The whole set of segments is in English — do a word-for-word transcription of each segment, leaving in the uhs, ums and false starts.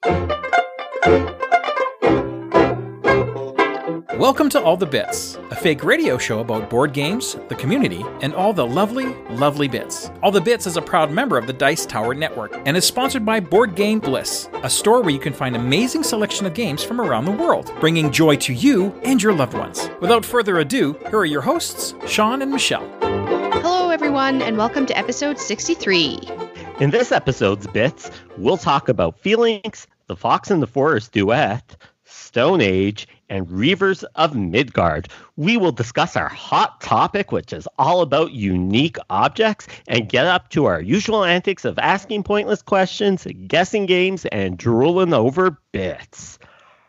Welcome to All the Bits, a fake radio show about board games, the community, and all the lovely, lovely bits. All the Bits is a proud member of the Dice Tower Network and is sponsored by Board Game Bliss, a store where you can find amazing selection of games from around the world, bringing joy to you and your loved ones. Without further ado, here are your hosts, Sean and Michelle. Hello, everyone, and welcome to episode sixty-three. In this episode's Bits, we'll talk about Feelings, The Fox and the Forest Duet, Stone Age, and Reavers of Midgard. We will discuss our hot topic, which is all about unique objects, and get up to our usual antics of asking pointless questions, guessing games, and drooling over bits.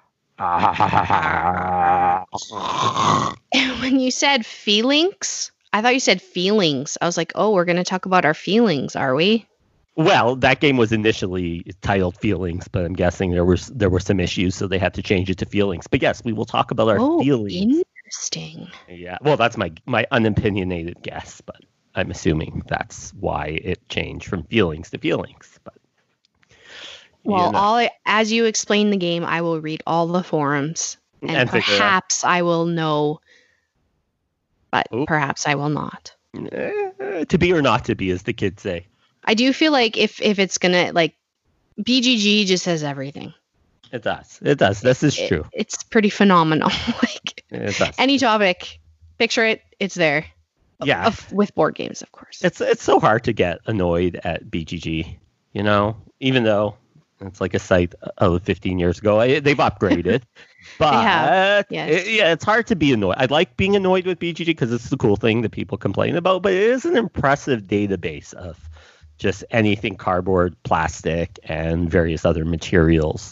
When you said feelings, I thought you said feelings. I was like, oh, we're going to talk about our feelings, are we? Well, that game was initially titled Feelings, but I'm guessing there was there were some issues, so they had to change it to Feelings. But yes, we will talk about our oh, feelings. Interesting. Yeah, well, that's my my unopinionated guess, but I'm assuming that's why it changed from Feelings to Feelings. But well, you know. all I, as you explain the game, I will read all the forums, and, And figure it out. perhaps I will know, but Oop. perhaps I will not. Eh, to be or not to be, as the kids say. I do feel like if if it's gonna like B G G just says everything. It does. It does. This is It- true. It's pretty phenomenal. Like It does. any topic, picture it, it's there. Yeah. Of, with board games, of course. It's it's so hard to get annoyed at B G G, you know, even though it's like a site of fifteen years ago. I, they've upgraded. But have, yes. it- yeah, it's hard to be annoyed. I like being annoyed with B G G because it's the cool thing that people complain about, but it is an impressive database of just anything cardboard, plastic, and various other materials.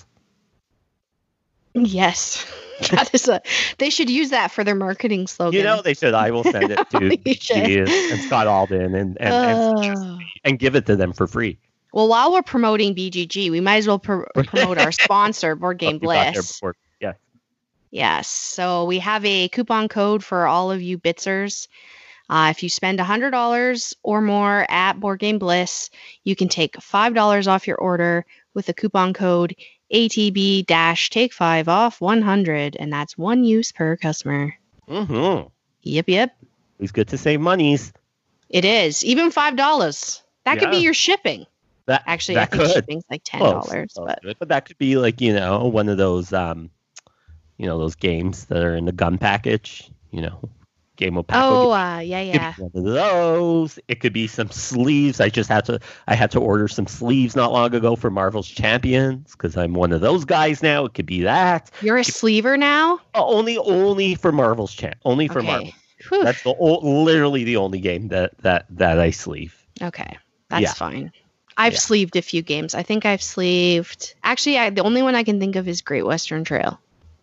Yes. That is a they should use that for their marketing slogan. You know, they should. I will send it to You B G G and, and Scott Alden and, and, and, Oh. and give it to them for free. Well, while we're promoting B G G, we might as well pro- promote our sponsor, Board Game Oh, you got there Bliss. before. Yeah. Yes. So we have a coupon code for all of you Bitsers. Uh, if you spend one hundred dollars or more at Board Game Bliss, you can take five dollars off your order with the coupon code A T B take five off one hundred, and that's one use per customer. Mm-hmm. Yep, yep. It's good to save monies. It is. Even five dollars. That could be Yeah. your shipping. That Actually, that I think could. shipping's like ten Close, dollars. close but to it. But that could be like, you know, one of those, um, you know, those games that are in the gun package, you know, Game of Pack. Oh, uh, yeah, yeah. One of those. It could be some sleeves. I just had to. I had to order some sleeves not long ago for Marvel's Champions because I'm one of those guys now. It could be that. You're a sleever now? Uh, only, only for Marvel's Champ. Only for Okay. Marvel. Whew. That's the o- literally the only game that that that I sleeve. Okay, that's Yeah. fine. I've Yeah. sleeved a few games. I think I've sleeved. Actually, I, the only one I can think of is Great Western Trail.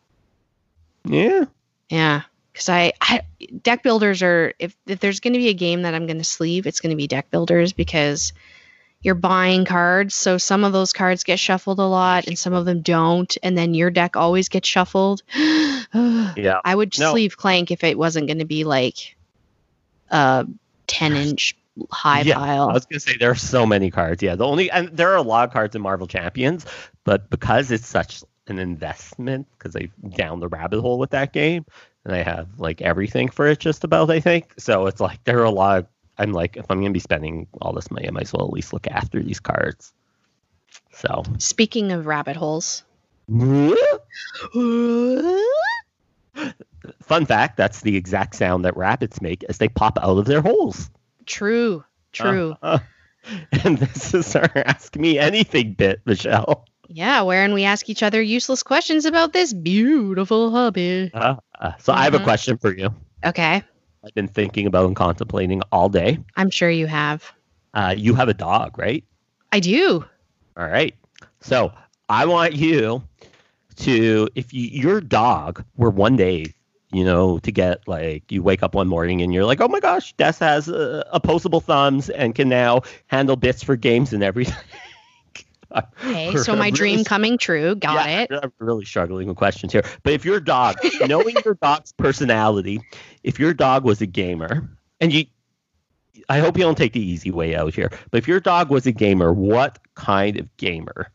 Yeah. Yeah, because I, I deck builders are if if there's going to be a game that I'm going to sleeve, it's going to be deck builders because you're buying cards. So some of those cards get shuffled a lot, and some of them don't, and then your deck always gets shuffled. Yeah. I would No. sleeve Clank if it wasn't going to be like a ten inch high yeah, pile. I was gonna say there are so many cards. Yeah, the only and there are a lot of cards in Marvel Champions, but because it's such an investment, because I down the rabbit hole with that game, and I have like everything for it just about. I think so. It's like there are a lot of. I'm like, if I'm gonna be spending all this money, I might as well at least look after these cards. So. Speaking of rabbit holes. Fun fact: that's the exact sound that rabbits make as they pop out of their holes. True. True. Uh, uh, and this is our Ask Me Anything bit, Michelle. Yeah, wherein we ask each other useless questions about this beautiful hobby. Uh, uh, so I have a Mhm. question for you. Okay. I've been thinking about and contemplating all day. I'm sure you have. Uh, you have a dog, right? I do. All right. So I want you to, if you, your dog were one day, you know, to get like, you wake up one morning and you're like, oh my gosh, Des has uh, opposable thumbs and can now handle bits for games and everything. Okay, so my dream Really- coming true. Got Yeah, it. I'm really struggling with questions here. But if your dog, knowing your dog's personality, if your dog was a gamer, and you, I hope you don't take the easy way out here, but if your dog was a gamer, what kind of gamer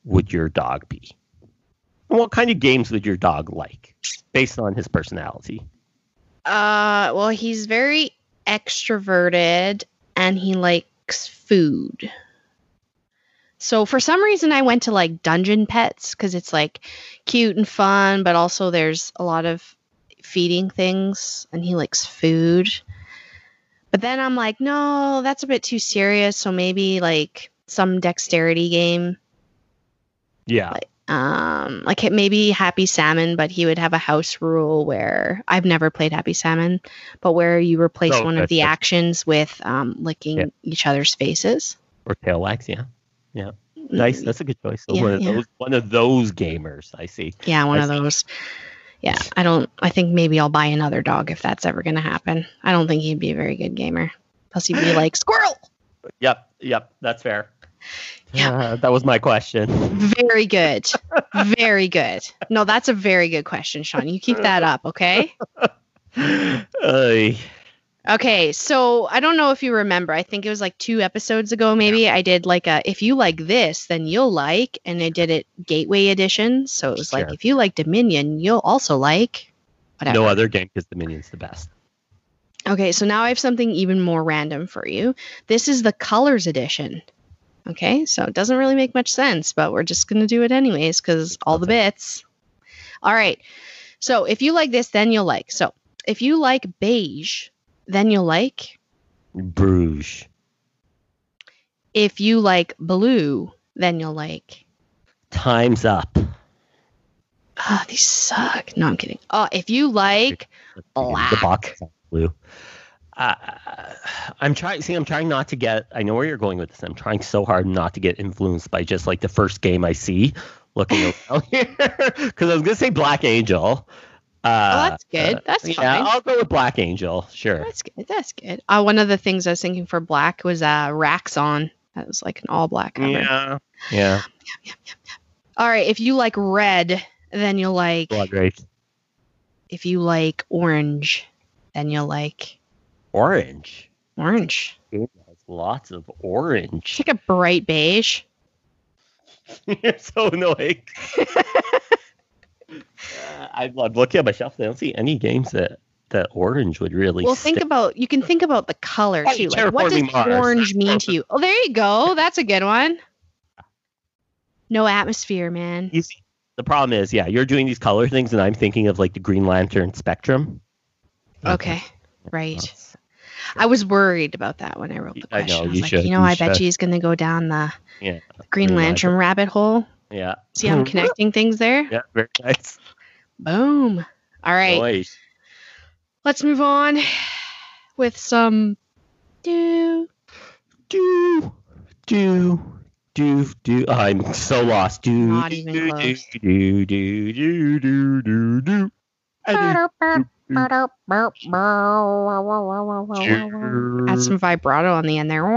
would your dog be? And what kind of games would your dog like, based on his personality? Uh, well, he's very extroverted and he likes food. So for some reason I went to like Dungeon Pets because it's like cute and fun, but also there's a lot of feeding things and he likes food. But then I'm like, no, that's a bit too serious. So maybe like some dexterity game. Yeah. Like, um, like maybe Happy Salmon, but he would have a house rule where I've never played Happy Salmon, but where you replace Oh, one of that's the just- actions with um, licking Yeah. each other's faces. Or tail wags, yeah. Yeah. Nice. That's a good choice. So Yeah, one of yeah. those one of those gamers, I see. Yeah, one I of see. those. Yeah, I don't. I think maybe I'll buy another dog if that's ever going to happen. I don't think he'd be a very good gamer. Plus, he'd be like squirrel. Yep, yep, that's fair. Yeah. Uh, that was my question. Very good. Very good. No, that's a very good question, Sean. You keep that up, okay? Ay. Okay, so I don't know if you remember. I think it was like two episodes ago, maybe. I did like a if you like this, then you'll like, and I did it Gateway Edition. So it was like Sure. if you like Dominion, you'll also like whatever. No other game because Dominion's the best. Okay, so now I have something even more random for you. This is the Colors Edition. Okay, so it doesn't really make much sense, but we're just going to do it anyways because all the bits. All right, so if you like this, then you'll like. So if you like beige, then you'll like. Bruges. If you like blue, then you'll like. Time's up. Ah, these suck. No, I'm kidding. Oh, if you like black. The box is blue. Uh, I'm trying. See, I'm trying not to get. I know where you're going with this. I'm trying so hard not to get influenced by just like the first game I see looking around here. Because I was gonna say Black Angel. Uh, Oh, that's good. That's yeah, fine. I'll go with Black Angel. Sure. That's good. That's good. Uh, one of the things I was thinking for black was uh, Raxon. That was like an all black cover. Yeah. Yeah. All right. If you like red, then you'll like. Blood Rage. If you like orange, then you'll like Orange. orange. It has lots of orange. Take a bright beige. You're so annoying. Uh, I love looking at my shelf. I don't see any games that, that orange would really. Well, stick. think about. You can think about the color Oh, too. Like, what does Terraforming Mars. orange mean to you? Oh, there you go. That's a good one. No atmosphere, man. You see, the problem is, yeah, you're doing these color things, and I'm thinking of like the Green Lantern spectrum. Okay. Right. That's- I was worried about that when I wrote the I know, question. I was you like, should, you know, you I bet should. she's going to go down the Yeah. Green Lantern rabbit hole. Yeah. See how I'm connecting things there? Yeah. Very nice. Boom. All right. Noise. Let's move on with some do. Do do do do. Oh, I'm so lost. Do Not even do, close. do do do do do do. I do. Add some vibrato on the end there.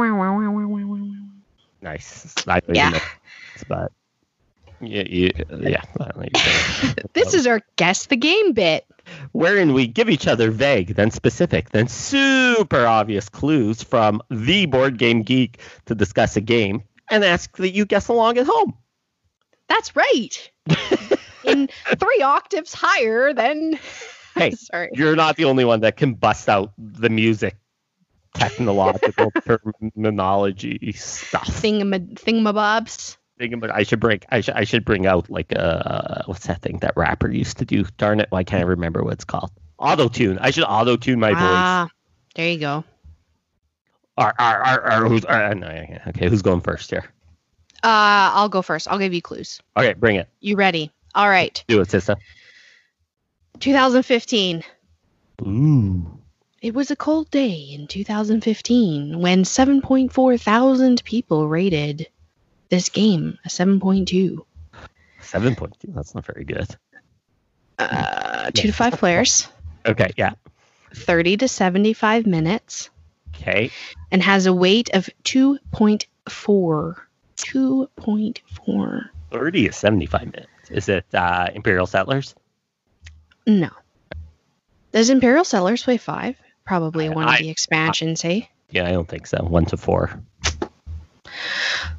Nice. I don't Yeah. even know this, but yeah, yeah, yeah. I don't know. This is our guess the game bit. Wherein we give each other vague, then specific, then super obvious clues from the Board Game Geek to discuss a game and ask that you guess along at home. That's right. In three octaves higher than. Hey, Sorry. you're not the only one that can bust out the music technological terminology stuff. Thingama- thingamabobs. But I should bring I should I should bring out like uh what's that thing that rapper used to do? Darn it, I can't remember what it's called. Auto tune. I should auto tune my voice. Ah, there you go. Ar, ar, ar, ar, who's, ar, no, okay, who's going first here? Uh, I'll go first. I'll give you clues. Okay, bring it. You ready? All right. Do it, sister. twenty fifteen. Ooh. It was a cold day in two thousand fifteen when seven point four thousand people rated this game a seven point two. seven point two. That's not very good. Uh, two to five players, Okay, yeah. thirty to seventy-five minutes, Okay. and has a weight of two point four. two point four. thirty is seventy-five minutes. Is it uh, Imperial Settlers? No. Does Imperial Settlers weigh five? Probably I- one of I- the expansions, hey? Yeah, I don't think so. One to four.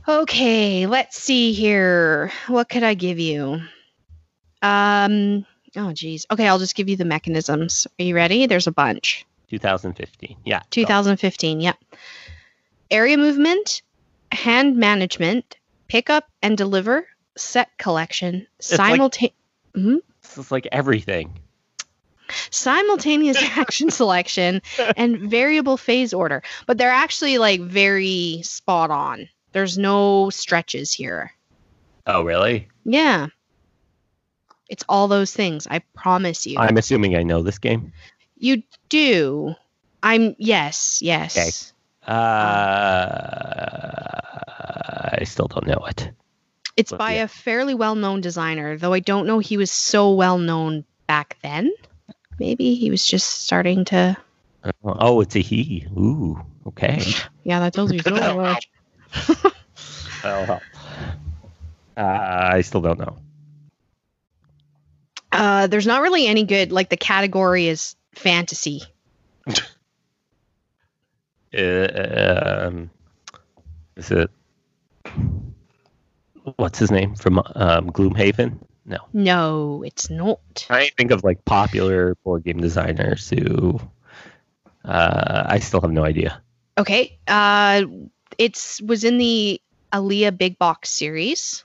Okay, let's see here. What could I give you? Um, oh, geez. Okay, I'll just give you the mechanisms. Are you ready? There's a bunch. twenty fifteen. Yeah. twenty fifteen, yep. Area movement, hand management, pick up and deliver, set collection, simultaneous... Like, mm-hmm. It's like everything. Simultaneous action selection and variable phase order. But they're actually like very spot on. There's no stretches here. Oh, really? Yeah. It's all those things. I promise you. I'm assuming I know this game. You do. I'm, yes, yes. Okay. Uh, I still don't know it. It's but, by yeah. a fairly well-known designer, though I don't know he was so well-known back then. Maybe he was just starting to... Oh, it's a he. Ooh, okay. Yeah, that tells you so much. Oh, uh, I still don't know. Uh, there's not really any good, like the category is fantasy. uh, um, is it, what's his name from um, Gloomhaven? No. No, it's not. I think of like popular board game designers who, uh, I still have no idea. Okay. Uh, it's was in the Alea Big Box series.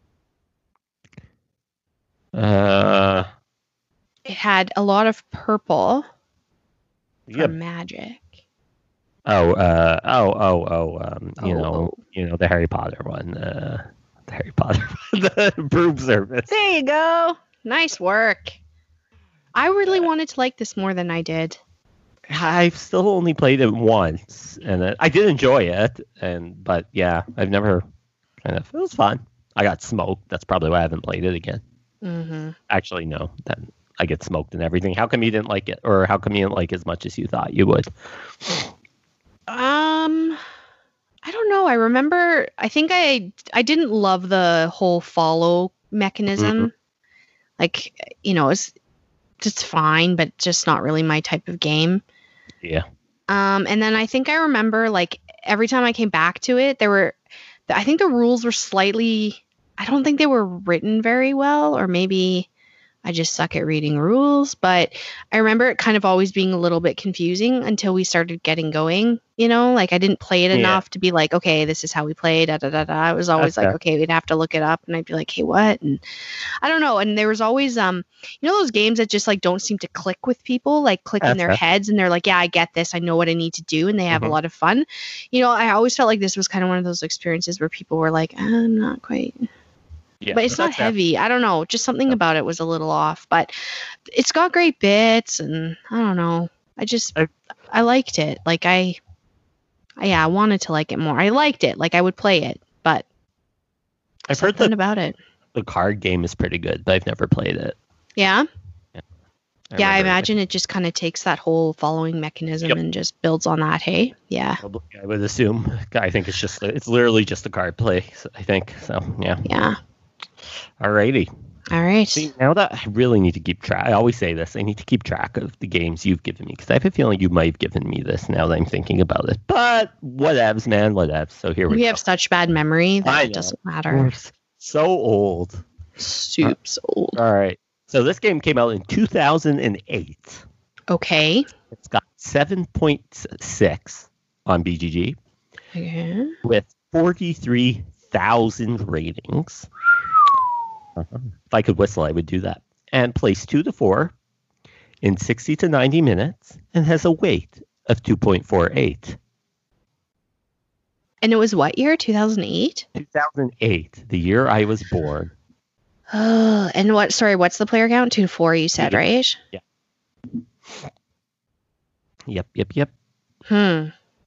Uh, it had a lot of purple for yep. magic. Oh, uh, oh, oh, oh, um, you Oh, know, oh. you know, the Harry Potter one, uh, the Harry Potter, the broom service. There you go. Nice work. I really wanted to like this more than I did. I've still only played it once, and it, I did enjoy it, and but yeah, I've never kind of. It was fun. I got smoked. That's probably why I haven't played it again. Mm-hmm. Actually, no. Then I get smoked and everything. How come you didn't like it, or how come you didn't like it as much as you thought you would? Um, I don't know. I remember. I think I I didn't love the whole follow mechanism. Mm-hmm. Like, you know, it's just fine, but just not really my type of game. Yeah. Um, and then I think I remember, like, every time I came back to it, there were, I think the rules were slightly, I don't think they were written very well, or maybe I just suck at reading rules, but I remember it kind of always being a little bit confusing until we started getting going, you know, like I didn't play it Yeah. enough to be like, okay, this is how we play, da da da da. It was always Okay. like, okay, we'd have to look it up, and I'd be like, hey, what? And I don't know. And there was always, um, you know, those games that just like don't seem to click with people, like click in their Okay. heads, and they're like, yeah, I get this, I know what I need to do, and they have Mhm. a lot of fun. You know, I always felt like this was kind of one of those experiences where people were like, I'm not quite. Yeah. But it's not That's fair. heavy. I don't know. Just something No. about it was a little off. But it's got great bits, and I don't know. I just I- I liked it. Like I, I, yeah, I wanted to like it more. I liked it. Like I would play it, but I've heard something that about it. the card game is pretty good, but I've never played it. Yeah, I yeah. I remember- imagine it just kind of takes that whole following mechanism Yep. and just builds on that. Hey, yeah, Probably, I would assume. I think it's just it's literally just a card play. So I think so. Yeah. yeah. Alrighty. All right. See, now that I really need to keep track, I always say this, I need to keep track of the games you've given me, because I have a feeling you might have given me this now that I'm thinking about it. But whatevs, man, whatevs. So here we, we go. have such bad memory that I it know. doesn't We're matter. s- so old. Soups old. All right. So this game came out in two thousand eight. Okay. It's got seven point six on B G G Okay. with forty-three thousand ratings. Uh-huh. If I could whistle, I would do that. And plays two to four in sixty to ninety minutes and has a weight of two point four eight. And it was what year? two thousand eight? two thousand eight, the year I was born. Oh, and what? Sorry, what's the player count? Two to four, you said, Two to- right? Yep, yep, yep. Hmm.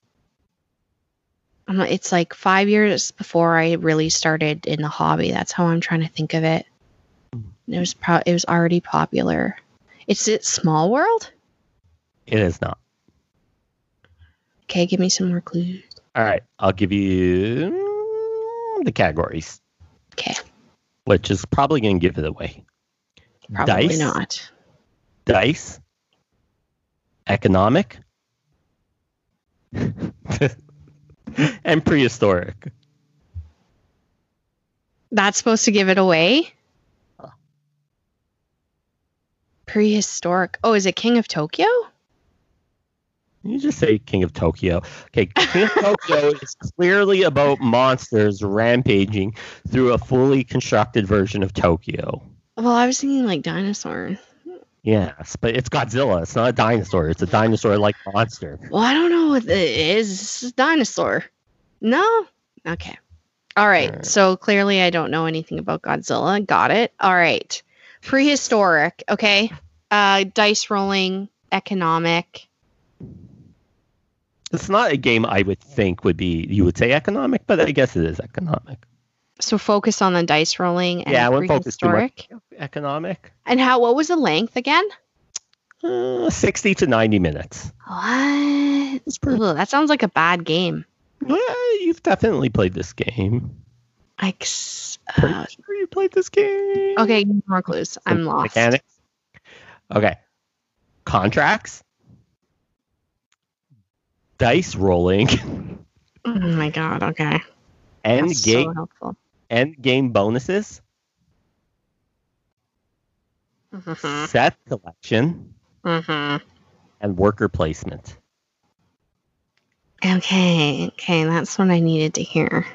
I'm not, it's like five years before I really started in the hobby. That's how I'm trying to think of it. It was pro- it was already popular. It's it Small World? It is not. Okay, give me some more clues. All right, I'll give you mm, the categories, Okay, which is probably going to give it away. probably Dice, not. Dice, economic, and prehistoric. That's supposed to give it away? Prehistoric. Oh, is it King of Tokyo? You just say King of Tokyo. Okay, King of Tokyo is clearly about monsters rampaging through a fully constructed version of Tokyo. Well, I was thinking like dinosaur. Yes, but it's Godzilla. It's not a dinosaur. It's a dinosaur-like monster. Well, I don't know what it is. It's a dinosaur. No? Okay. All right. All right. So clearly I don't know anything about Godzilla. Got it. All right. Prehistoric. Okay. Uh, dice rolling, economic. It's not a game I would think would be, you would say economic, but I guess it is economic. So focus on the dice rolling and yeah, I wouldn't focus too much prehistoric. Economic. And how? What was the length again? Uh, sixty to ninety minutes. What? pretty- Ugh, that sounds like a bad game. Well, you've definitely played this game. Like, s- Pretty uh, sure you played this game. okay, more clues. I'm Some lost. Mechanics. Okay. Contracts. Dice rolling. Oh my god. Okay. End That's game. so helpful. End game bonuses. Mhm. Set collection. Mhm. And worker placement. Okay. Okay. That's what I needed to hear.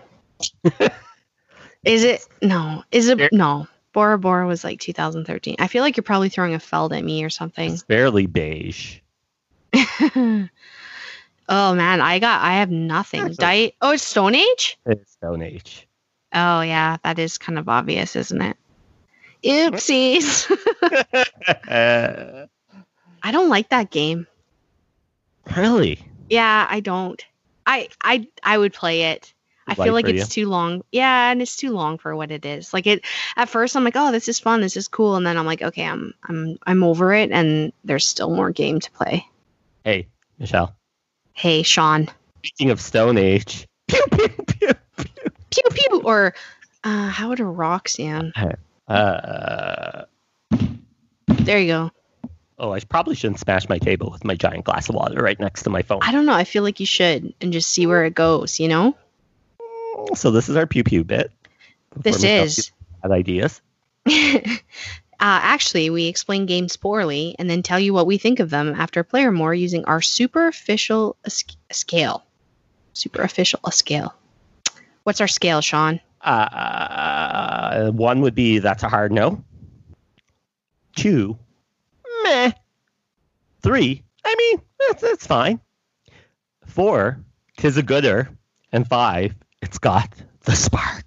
Is it? No. Is it? No. Bora Bora was like two thousand thirteen. I feel like you're probably throwing a Feld at me or something. It's fairly beige. Oh man, I got. I have nothing. Actually- Di- oh, it's Stone Age. It's Stone Age. Oh yeah, that is kind of obvious, isn't it? Oopsies. Uh, I don't like that game. really? Yeah, I don't. I I I would play it. I Light feel like for it's too long. Yeah, and it's too long for what it is. Like it at first I'm like, "Oh, this is fun. This is cool." And then I'm like, "Okay, I'm I'm I'm over it and there's still more game to play." Hey, Michelle. Hey, Sean. Speaking of Stone Age. Pew, pew, pew, pew. Pew pew or uh how would a rock sound? Uh, There you go. oh, I probably shouldn't smash my table with my giant glass of water right next to my phone. I don't know. I feel like you should and just see where it goes, you know? So this is our pew pew bit. This Before Michelle is. gets bad ideas. uh, actually, we explain games poorly and then tell you what we think of them after player more using our superficial s- scale. Superficial scale. What's our scale, Sean? Uh, one would be that's a hard no. Two, meh. Three, I mean, that's, that's fine. Four, tis a gooder. And five, it's got the spark.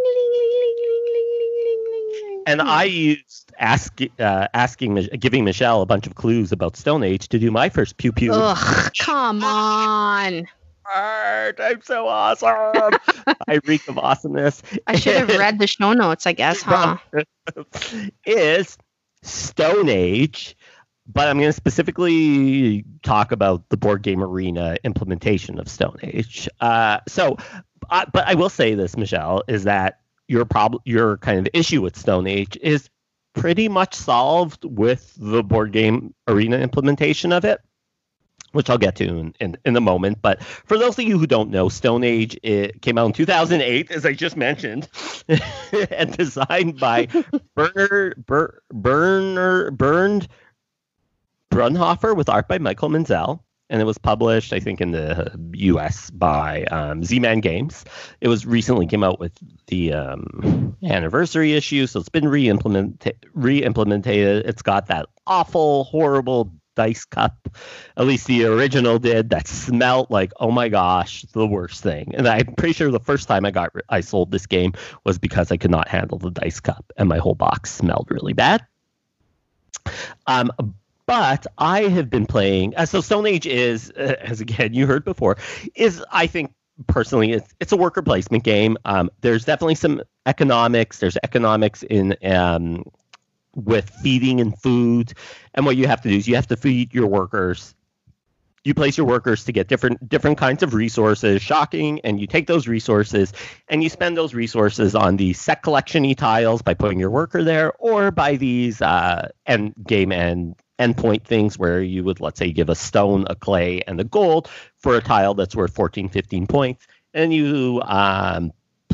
And I used ask, uh, asking, giving Michelle a bunch of clues about Stone Age to do my first pew pew. Ugh, come on. Art, I'm so awesome. I reek of awesomeness. I should have read the show notes, I guess, huh? Is Stone Age, but I'm going to specifically talk about the Board Game Arena implementation of Stone Age. Uh, so, uh, but I will say this, Michelle, is that your problem, your kind of issue with Stone Age is pretty much solved with the Board Game Arena implementation of it, which I'll get to in, in, in a moment. But for those of you who don't know, Stone Age it came out in two thousand eight, as I just mentioned, and designed by Berner, Ber, Berner, Bernd Brunhofer with art by Michael Menzel. And it was published, I think, in the U S by um, Z-Man Games. It was recently came out with the um, anniversary issue, so it's been re-implement- re-implemented. It's got that awful, horrible dice cup, at least the original did, that smelled like, oh my gosh, the worst thing. And I'm pretty sure the first time I got I sold this game was because I could not handle the dice cup, and my whole box smelled really bad. Um. But I have been playing. Uh, so Stone Age is, uh, as again you heard before, is I think personally it's it's a worker placement game. Um, there's definitely some economics. There's economics in um, with feeding and food, and what you have to do is you have to feed your workers. You place your workers to get different different kinds of resources. Shocking, and you take those resources and you spend those resources on the set collection-y tiles by putting your worker there, or by these uh, end game and endpoint things where you would, let's say, give a stone, a clay, and a gold for a tile that's worth fourteen, fifteen points. And you um,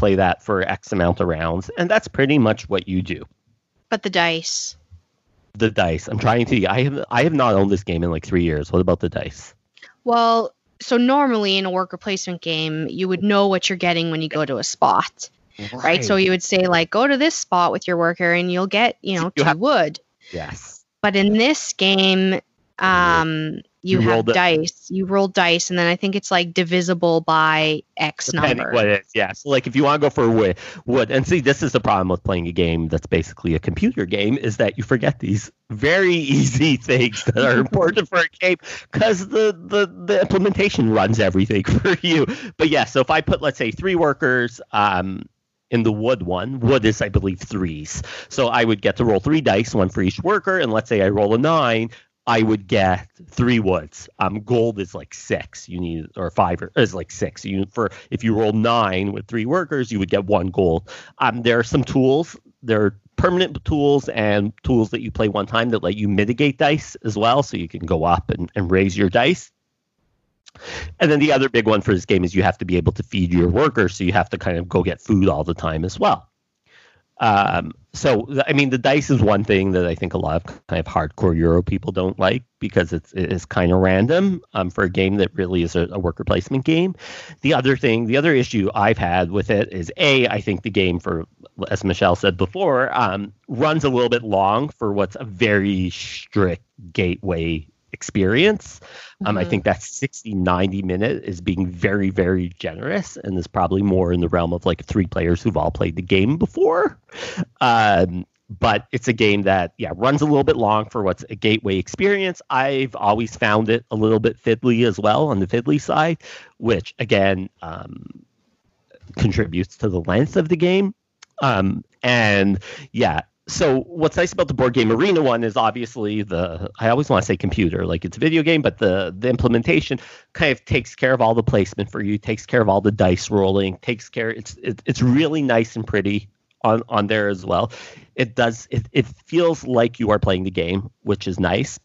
play that for X amount of rounds, and that's pretty much what you do. But the dice. The dice. I'm trying to. I have. I have not owned this game in like three years. What about the dice? Well, so normally in a worker placement game, you would know what you're getting when you go to a spot, right? right? So you would say like, go to this spot with your worker, and you'll get, you know, you two have, wood. Yes. But in this game, um, you, you have dice. You roll dice, and then I think it's like divisible by X Depending number. What it is, yeah. So like if you want to go for wood, wood, and see, this is the problem with playing a game that's basically a computer game, is that you forget these very easy things that are important for a game because the, the the implementation runs everything for you. But yeah, so if I put, let's say, three workers, um. in the wood one, wood is, I believe, threes. So I would get to roll three dice, one for each worker, and let's say I roll a nine, I would get three woods. Um, gold is like six. You need, or five is like six. You for if you roll nine with three workers, you would get one gold. Um, there are some tools. There are permanent tools and tools that you play one time that let you mitigate dice as well, so you can go up and, and raise your dice. And then the other big one for this game is you have to be able to feed your workers, so you have to kind of go get food all the time as well. Um, so, I mean, the dice is one thing that I think a lot of kind of hardcore Euro people don't like because it's it's kind of random um, for a game that really is a, a worker placement game. The other thing, the other issue I've had with it is, A, I think the game, for, as Michelle said before, um, runs a little bit long for what's a very strict gateway experience. Um, mm-hmm. I think that sixty, ninety minute is being very, very generous, and is probably more in the realm of like three players who've all played the game before. Um, but it's a game that, yeah, runs a little bit long for what's a gateway experience. I've always found it a little bit fiddly as well, on the fiddly side, which again um, contributes to the length of the game. Um, and yeah, so what's nice about the Board Game Arena one is obviously the, I always want to say computer, like it's a video game, but the, the implementation kind of takes care of all the placement for you, takes care of all the dice rolling, takes care, it's it, it's really nice and pretty on, on there as well. It does, it, it feels like you are playing the game, which is nice.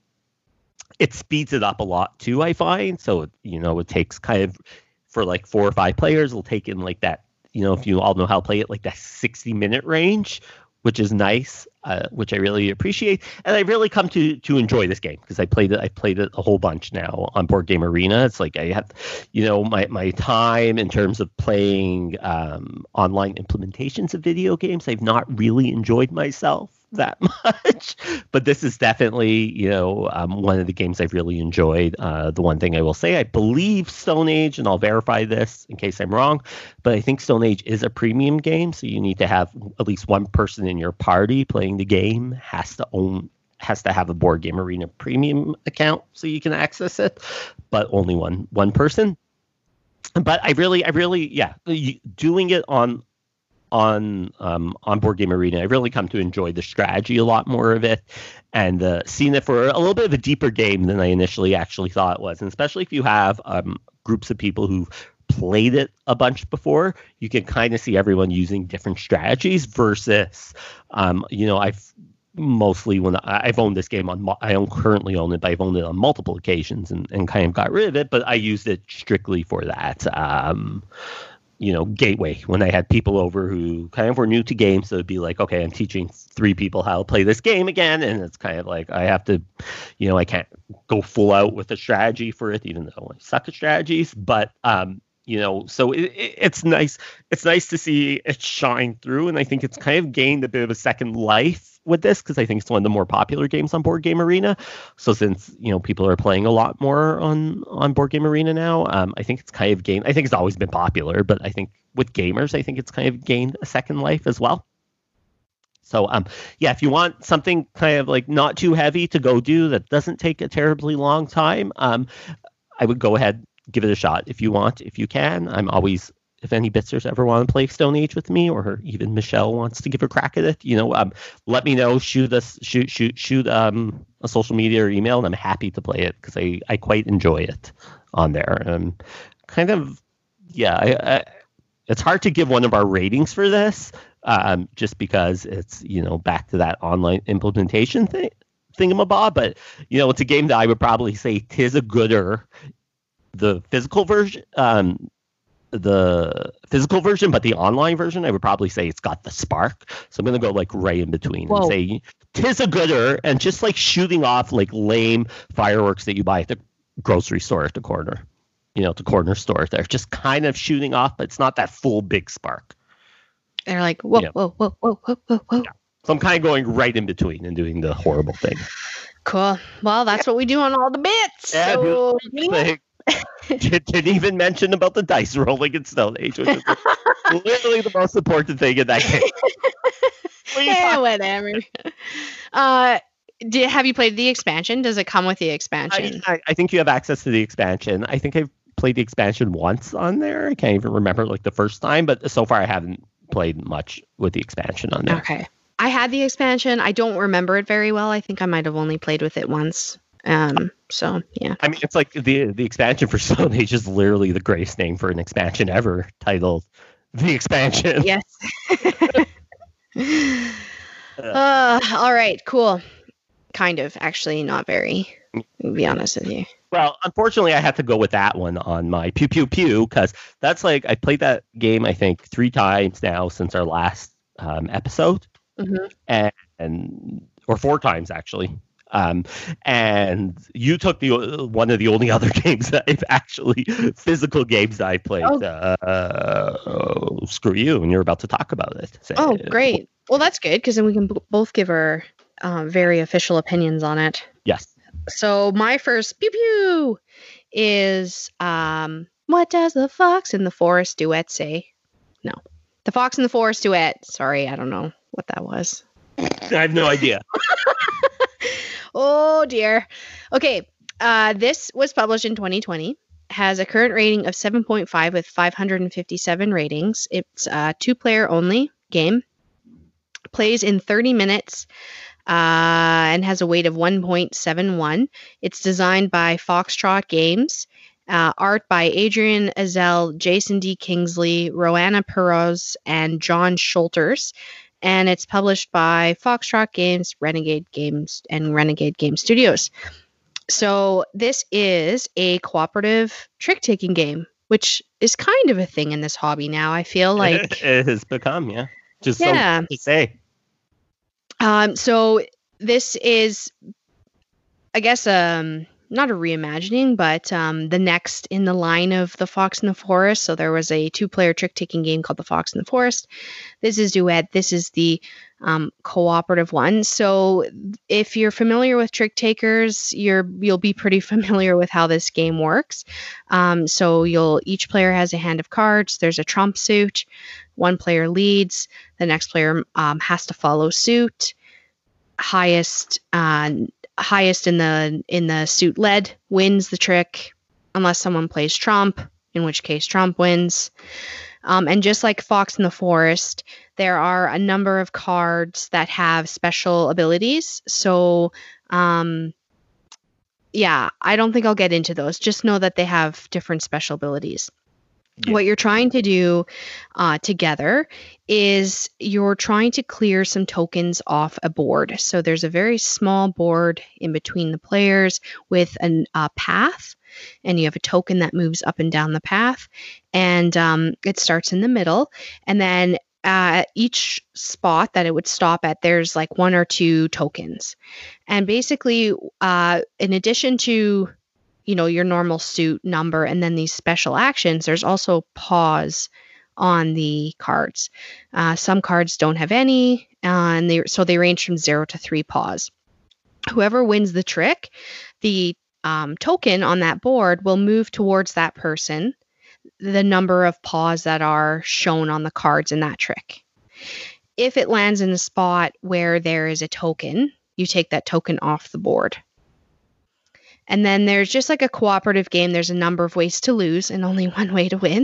It speeds it up a lot too, I find. So, you know, it takes kind of, for like four or five players, it'll take in like that, you know, if you all know how to play it, like that sixty minute range, which is nice, uh, which I really appreciate. And I've really come to to enjoy this game because I played it. I played it a whole bunch now on Board Game Arena. It's like I have, you know, my, my time in terms of playing um, online implementations of video games. I've not really enjoyed myself that much, but this is definitely, you know, um, one of the games I've really enjoyed. Uh, the one thing I will say, I believe Stone Age, and I'll verify this in case I'm wrong, but I think Stone Age is a premium game, so you need to have at least one person in your party playing the game has to own has to have a Board Game Arena premium account so you can access it, but only one one person. But I really, I really, yeah, doing it on on um, on Board Game Arena, I've really come to enjoy the strategy a lot more of it, and uh, seeing it for a little bit of a deeper game than I initially actually thought it was. And especially if you have um, groups of people who've played it a bunch before, you can kind of see everyone using different strategies versus, um, you know, I've mostly when I, I've owned this game on, I don't currently own it, but I've owned it on multiple occasions and, and kind of got rid of it, but I used it strictly for that. Um, you know, gateway, when I had people over who kind of were new to games. So it'd be like, okay, I'm teaching three people how to play this game again. And it's kind of like, I have to, you know, I can't go full out with a strategy for it, even though I suck at strategies. But, um, you know, so it, it, it's nice. It's nice to see it shine through. And I think it's kind of gained a bit of a second life with this, because I think it's one of the more popular games on Board Game Arena. So since, you know, people are playing a lot more on, on Board Game Arena now, um, I think it's kind of gained, I think it's always been popular, but I think with gamers, I think it's kind of gained a second life as well. So, um, yeah, if you want something kind of like not too heavy to go do that doesn't take a terribly long time, um, I would go ahead, give it a shot if you want, if you can. I'm always, if any Bitsers ever want to play Stone Age with me, or even Michelle wants to give a crack at it, you know, um, let me know, shoot us, shoot, shoot, shoot, um, a social media or email, and I'm happy to play it because I, I quite enjoy it on there. Um, kind of, yeah, I, I, it's hard to give one of our ratings for this, um, just because it's, you know, back to that online implementation thing, thingamabob, but, you know, it's a game that I would probably say tis a gooder. The physical version, um, the physical version, but the online version, I would probably say it's got the spark. So I'm going to go like right in between Whoa. and say tis a gooder, and just like shooting off like lame fireworks that you buy at the grocery store at the corner, you know, the corner store. They're just kind of shooting off, but it's not that full big spark. They're like, whoa, Yeah. whoa, whoa, whoa, whoa, whoa, whoa. Yeah. So I'm kind of going right in between and doing the horrible thing. Cool. Well, that's what we do on all the bits. Yeah, so, Like, did- didn't even mention about the dice rolling in Stone Age, which is literally the most important thing in that game. What are you yeah, talking- whatever. Uh, did, have you played the expansion? Does it come with the I, expansion? I, I think you have access to the expansion. I think I've played the expansion once on there. I can't even remember like the first time, but so far I haven't played much with the expansion on there. Okay. I had the expansion. I don't remember it very well. I think I might have only played with it once. Um. So yeah. I mean, it's like the the expansion for Stone Age is literally the greatest name for an expansion ever, titled The Expansion. Yes. uh, all right. Cool. Kind of. Actually, not very. To be honest with you. Well, unfortunately, I had to go with that one on my Pew Pew Pew because that's like I played that game I think three times now since our last um, episode, Mm-hmm. and, and or four times actually. Um, and you took the one of the only other games that I've actually physical games that I played. Oh. Uh, oh, screw you! And you're about to talk about it. So, Oh, great. Well, that's good because then we can b- both give our um, very official opinions on it. Yes. So my first pew pew is um, what does the fox in the forest duet say? No, the fox in the forest duet. Sorry, I don't know what that was. I have no idea. Oh dear. Okay, uh, this was published in twenty twenty. Has a current rating of seven point five with five hundred fifty-seven ratings. It's a two-player only game. Plays in thirty minutes. Uh, and has a weight of one point seven one. It's designed by Foxtrot Games. Uh, art by Adrian Azell, Jason D. Kingsley, Roanna Perez, and John Schulters. And it's published by Foxtrot Games, Renegade Games, and Renegade Game Studios. So this is a cooperative trick-taking game, which is kind of a thing in this hobby now. I feel like... it has become, yeah. Just Yeah. so to say. Um, so this is, I guess, um, not a reimagining, but um, the next in the line of The Fox in the Forest. So there was a two-player trick-taking game called The Fox in the Forest. This is Duet. This is the um, cooperative one. So if you're familiar with trick takers, you're you'll be pretty familiar with how this game works. Um, so you'll each player has a hand of cards. There's a trump suit. One player leads. The next player um, has to follow suit. Highest, uh, highest in the in the suit led wins the trick, unless someone plays trump, in which case trump wins. Um, and just like Fox in the Forest, there are a number of cards that have special abilities. So, um, yeah, I don't think I'll get into those. Just know that they have different special abilities. Yeah. What you're trying to do uh, together is you're trying to clear some tokens off a board. So there's a very small board in between the players with a uh, path, and you have a token that moves up and down the path, and um, it starts in the middle, and then uh, each spot that it would stop at, there's like one or two tokens. And basically, uh, in addition to you know, your normal suit number and then these special actions, there's also pause on the cards. Uh, some cards don't have any, uh, and they so they range from zero to three pause. Whoever wins the trick, the um, token on that board will move towards that person, the number of pause that are shown on the cards in that trick. If it lands in a spot where there is a token, you take that token off the board. And then there's just like a cooperative game. There's a number of ways to lose and only one way to win.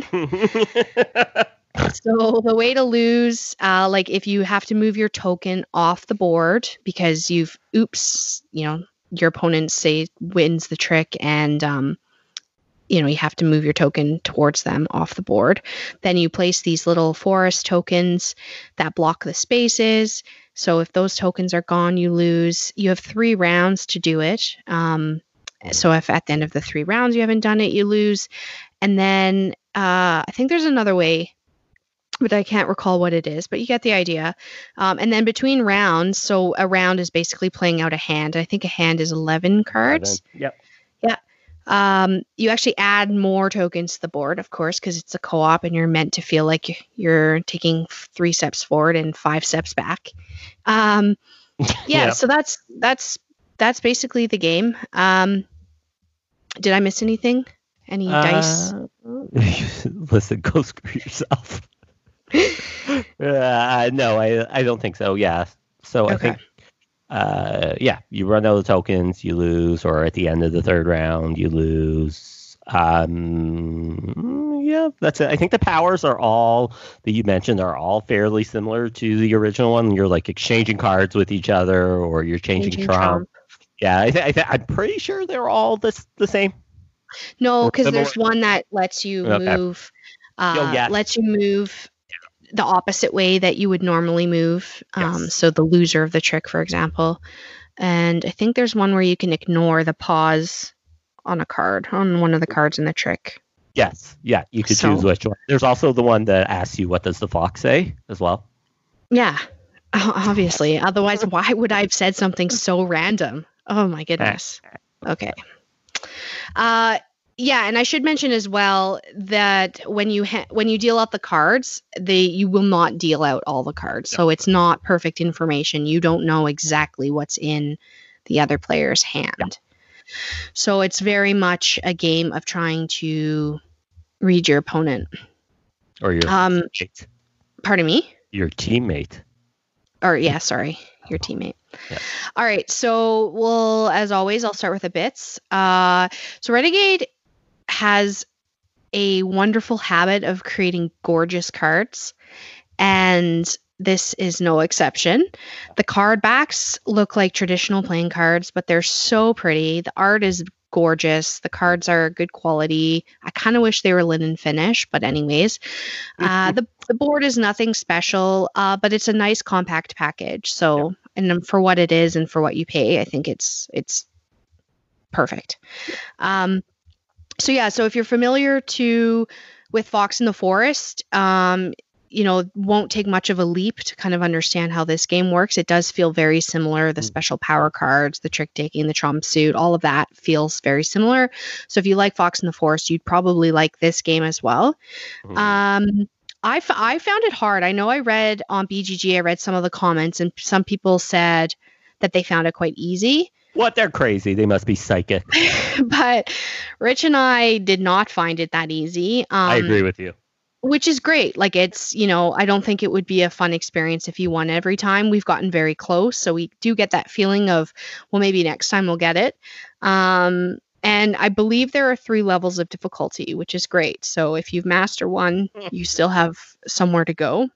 So the way to lose, uh, like if you have to move your token off the board because you've, oops, you know, your opponent say wins the trick and, um, you know, you have to move your token towards them off the board. Then you place these little forest tokens that block the spaces. So if those tokens are gone, you lose. You have three rounds to do it. Um, So if at the end of the three rounds you haven't done it, you lose. And then Uh, I think there's another way, but I can't recall what it is, but you get the idea. Um, and then between rounds, so a round is basically playing out a hand. I think a hand is eleven cards. Yep. Yeah. Um, you actually add more tokens to the board, of course, because it's a co-op and you're meant to feel like you're taking three steps forward and five steps back. Um, yeah, Yep. so that's that's that's basically the game. Um, did I miss anything? Any dice? Uh, listen, go screw yourself. uh, no, I I don't think so. Yeah. So I Okay. think, uh, yeah, you run out of tokens, you lose, or at the end of the third round, you lose. Um, yeah, that's it. I think the powers are all that you mentioned are all fairly similar to the original one. You're like exchanging cards with each other, or you're changing Changing trump. trump. Yeah, I th- I th- I'm pretty sure they're all this the same. No, Or because similar. there's one that lets you Okay. move. Uh, Oh, yes. lets you move the opposite way that you would normally move. Um, Yes. so the loser of the trick, for example. And I think there's one where you can ignore the pause on a card, on one of the cards in the trick. Yes, yeah, you could So- choose which one. There's also the one that asks you, "What does the fox say?" as well. Yeah, o- obviously. Otherwise, why would I have said something so random? Oh my goodness. Okay. Uh, yeah, and I should mention as well that when you ha- when you deal out the cards, they you will not deal out all the cards. So it's not perfect information. You don't know exactly what's in the other player's hand. Yeah. So it's very much a game of trying to read your opponent. Or your Um, teammate. Pardon me? Your teammate. Or yeah, sorry, your teammate. Yeah. All right, so well, as always, I'll start with the bits. Uh, so Renegade has a wonderful habit of creating gorgeous cards, and this is no exception. The card backs look like traditional playing cards, but they're so pretty. The art is gorgeous. The cards are good quality. I kind of wish they were linen finish, but anyways, uh, the the board is nothing special, uh, but it's a nice compact package. So, and for what it is and for what you pay, I think it's it's perfect. Um, so yeah, so if you're familiar to with Fox in the Forest, um, you know, won't take much of a leap to kind of understand how this game works. It does feel very similar. The Mm. special power cards, the trick taking, the trump suit, all of that feels very similar. So if you like Fox in the Forest, you'd probably like this game as well. Mhm. Um, I, f- I found it hard. I know I read on B G G, I read some of the comments, and some people said that they found it quite easy. What? They're crazy. They must be psychic. But Rich and I did not find it that easy. Um, I agree with you. Which is great. Like it's, you know, I don't think it would be a fun experience if you won every time. We've gotten very close. So we do get that feeling of, well, maybe next time we'll get it. Um, and I believe there are three levels of difficulty, which is great. So if you've mastered one, you still have somewhere to go.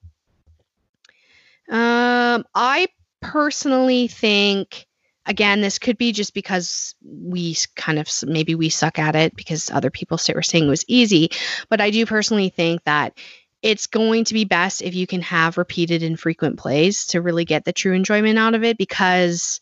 Um, I personally think, again, this could be just because we s- kind of s- maybe we suck at it because other people say, were saying it was easy. But I do personally think that it's going to be best if you can have repeated and frequent plays to really get the true enjoyment out of it, because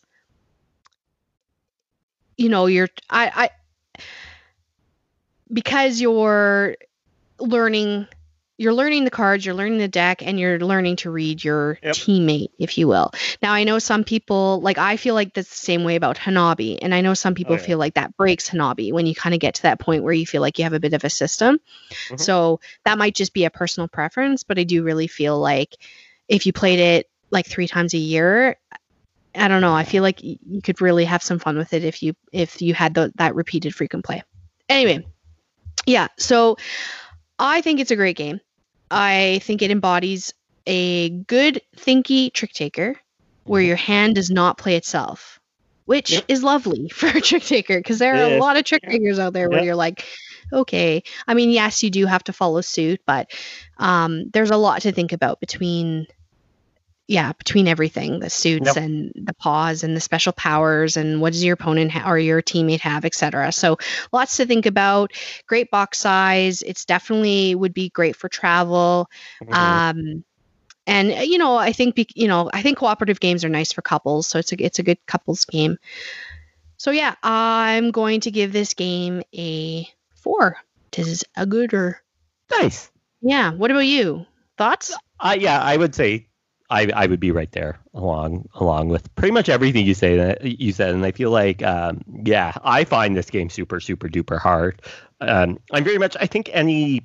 you know you're I, I because you're learning you're learning the cards, you're learning the deck, and you're learning to read your Yep. teammate, if you will. Now, I know some people, like I feel like that's the same way about Hanabi, and I know some people Oh, yeah. feel like that breaks Hanabi when you kind of get to that point where you feel like you have a bit of a system. Mhm. So that might just be a personal preference, but I do really feel like if you played it like three times a year, I don't know, I feel like y- you could really have some fun with it if you if you had the, that repeated frequent play. Anyway, yeah, so I think it's a great game. I think it embodies a good thinky trick taker where your hand does not play itself, which Yep. is lovely for a trick taker, because there It are a is. lot of trick takers out there where Yep. you're like, okay. I mean, yes, you do have to follow suit, but um, there's a lot to think about between, yeah, between everything, the suits Yep. and the pause and the special powers and what does your opponent ha- or your teammate have, et cetera. So lots to think about. Great box size. It's definitely would be great for travel. Mhm. Um, and uh, you know, I think be, you know, I think cooperative games are nice for couples, so it's a it's a good couples game. So yeah, I'm going to give this game a four. Tis a gooder. Nice. Yeah. What about you? Thoughts? Uh, yeah, I would say I I would be right there along along with pretty much everything you say that you said, and I feel like um, yeah, I find this game super super duper hard. Um, I'm very much I think any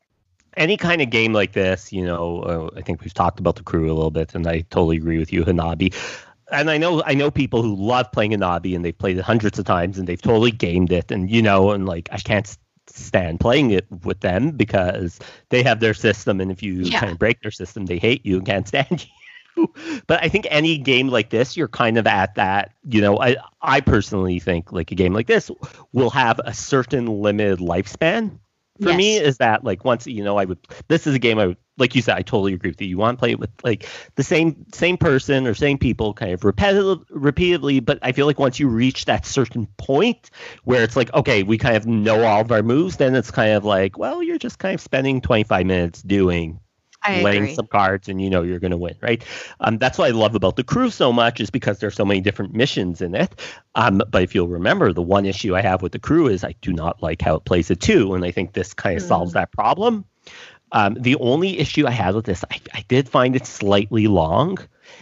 any kind of game like this, you know, uh, I think we've talked about The Crew a little bit, and I totally agree with you, Hanabi. And I know I know people who love playing Hanabi, and they've played it hundreds of times, and they've totally gamed it, and you know, and like I can't stand playing it with them because they have their system, and if you yeah. kind of break their system, they hate you and can't stand you. But I think any game like this, you're kind of at that, you know, I, I personally think like a game like this will have a certain limited lifespan. For yes. me, is that like once, you know, I would, this is a game I would, like you said, I totally agree with you. You want to play it with like the same same person or same people kind of repetitive, repeatedly. But I feel like once you reach that certain point where it's like, okay, we kind of know all of our moves, then it's kind of like, well, you're just kind of spending twenty-five minutes doing I laying agree. some cards and you know you're going to win, right? Um, that's what I love about The Crew so much is because there's so many different missions in it. Um, but if you'll remember, the one issue I have with The Crew is I do not like how it plays at two, and I think this kind of mm. solves that problem. Um, the only issue I had with this, I, I did find it slightly long,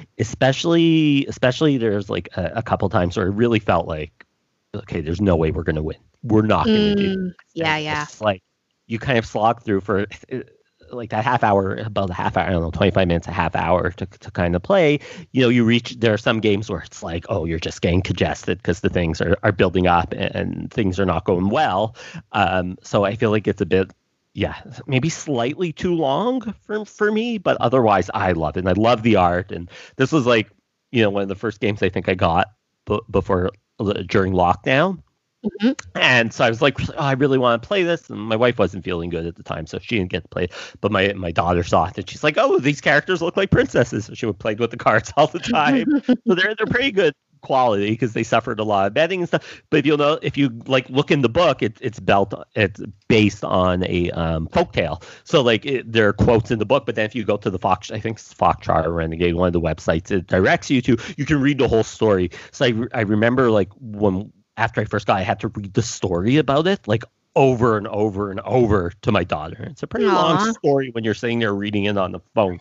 especially especially there's like a, a couple times where it really felt like, okay, there's no way we're going to win. We're not going to mm, do this. Yeah, yeah. It's like you kind of slog through for like that half hour, about a half hour, I don't know, twenty-five minutes, a half hour to to kind of play. You know, you reach, there are some games where it's like, oh, you're just getting congested because the things are, are building up and, and things are not going well. Um, so I feel like it's a bit, yeah, maybe slightly too long for, for me, but otherwise I love it. And I love the art. And this was like, you know, one of the first games I think I got b- before, during lockdown. Mm-hmm. And so I was like, oh, I really want to play this. And my wife wasn't feeling good at the time, so she didn't get to play it. But my, my daughter saw it, and she's like, oh, these characters look like princesses. So she would play with the cards all the time. So they're they're pretty good quality because they suffered a lot of betting and stuff. But if you'll know, if you like look in the book, it, it's built, it's based on a um, folktale. So like it, there are quotes in the book, but then if you go to the Fox, I think it's Foxtrot or Renegade, one of the websites, it directs you to, you can read the whole story. So I, re- I remember like when, after I first got it, I had to read the story about it like over and over and over to my daughter. It's a pretty Aww. long story when you're sitting there reading it on the phone.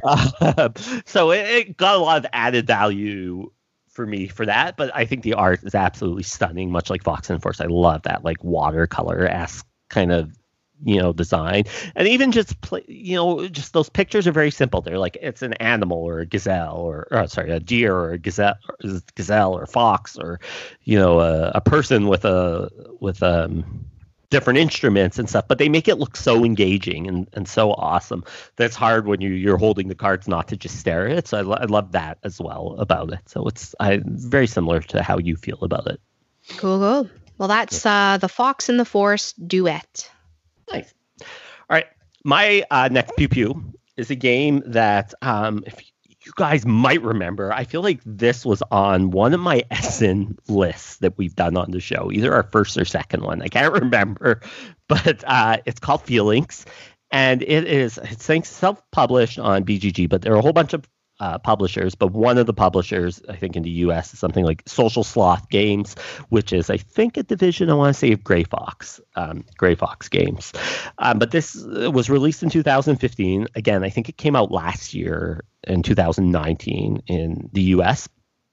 uh, so it, it got a lot of added value for me for that, but I think the art is absolutely stunning, much like Fox and Force. I love that like watercolor-esque kind of, you know, design. And even just play, you know, just those pictures are very simple. They're like, it's an animal or a gazelle or, or sorry, a deer or a gazelle or gazelle or fox or, you know, a, a person with a with um different instruments and stuff, but they make it look so engaging and, and so awesome that's hard when you you're holding the cards not to just stare at it. So I, lo- I love that as well about it. So it's I very similar to how you feel about it. Cool, cool. Well, that's uh, the Fox and the Forest duet. Nice. All right. My uh, next pew pew is a game that um, if you guys might remember, I feel like this was on one of my Essen lists that we've done on the show, either our first or second one. I can't remember, but uh, it's called Feelinks, and it is it's self-published on B G G, but there are a whole bunch of Uh, publishers, but one of the publishers, I think in the U S, is something like Social Sloth Games, which is, I think, a division, I want to say, of Grey Fox, um, Grey Fox Games. Um, but this was released in two thousand fifteen. Again, I think it came out last year in two thousand nineteen in the U S.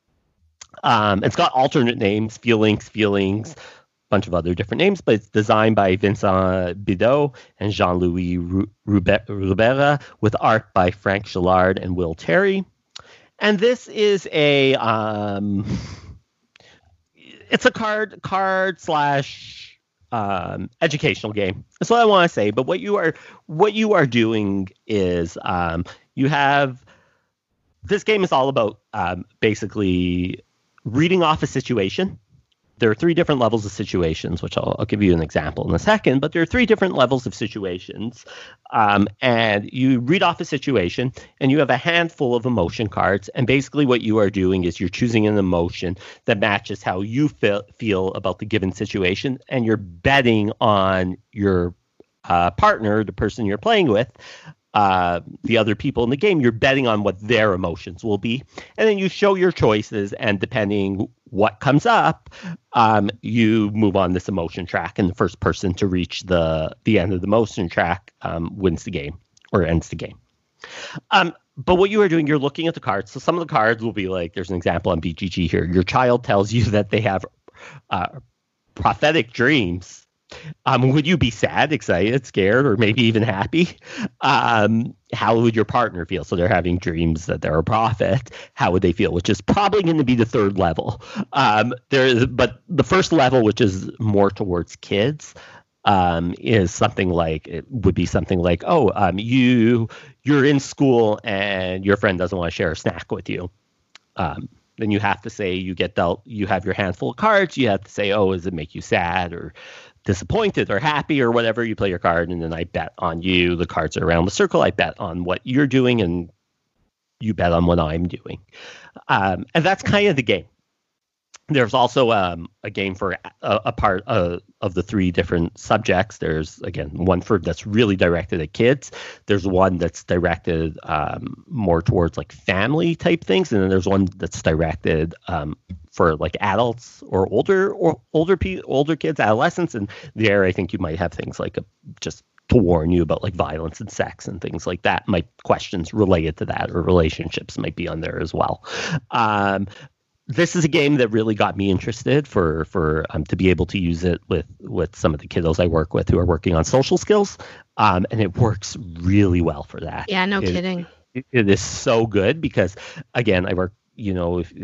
Um, it's got alternate names, Feelinks, Feelings, bunch of other different names, but it's designed by Vincent Bidot and Jean-Louis Rubera with art by Frank Gillard and Will Terry. And this is a um, it's a card card slash um, educational game. That's what I want to say. But what you are what you are doing is um, you have this game is all about um, basically reading off a situation. There are three different levels of situations, which I'll, I'll give you an example in a second, but there are three different levels of situations. Um, and you read off a situation and you have a handful of emotion cards. And basically what you are doing is you're choosing an emotion that matches how you feel, feel about the given situation. And you're betting on your uh, partner, the person you're playing with, uh, the other people in the game, you're betting on what their emotions will be. And then you show your choices, and depending what comes up, um, you move on this emotion track. And the first person to reach the, the end of the emotion track um, wins the game or ends the game. Um, but what you are doing, you're looking at the cards. So some of the cards will be like, there's an example on B G G here. Your child tells you that they have uh, prophetic dreams. Um, would you be sad, excited, scared, or maybe even happy? Um, how would your partner feel? So they're having dreams that they're a prophet. How would they feel? Which is probably going to be the third level. Um, there is, but the first level, which is more towards kids, um, is something like it would be something like, oh, um, you you're in school and your friend doesn't want to share a snack with you. Um, then you have to say you get dealt. You have your handful of cards. You have to say, oh, does it make you sad or disappointed or happy or whatever? You play your card, and then I bet on you. The cards are around the circle. I bet on what you're doing, and you bet on what I'm doing. Um, and that's kind of the game. There's also um, a game for a, a part uh, of the three different subjects. There's, again, one for that's really directed at kids. There's one that's directed um, more towards like family type things. And then there's one that's directed um, for like adults or older or older pe- older kids, adolescents. And there, I think you might have things like a, just to warn you about like violence and sex and things like that. Might questions related to that or relationships might be on there as well. Um, This is a game that really got me interested for for um, to be able to use it with with some of the kiddos I work with who are working on social skills, um, and it works really well for that. Yeah, no it, kidding. It, it is so good because, again, I work, you know, if,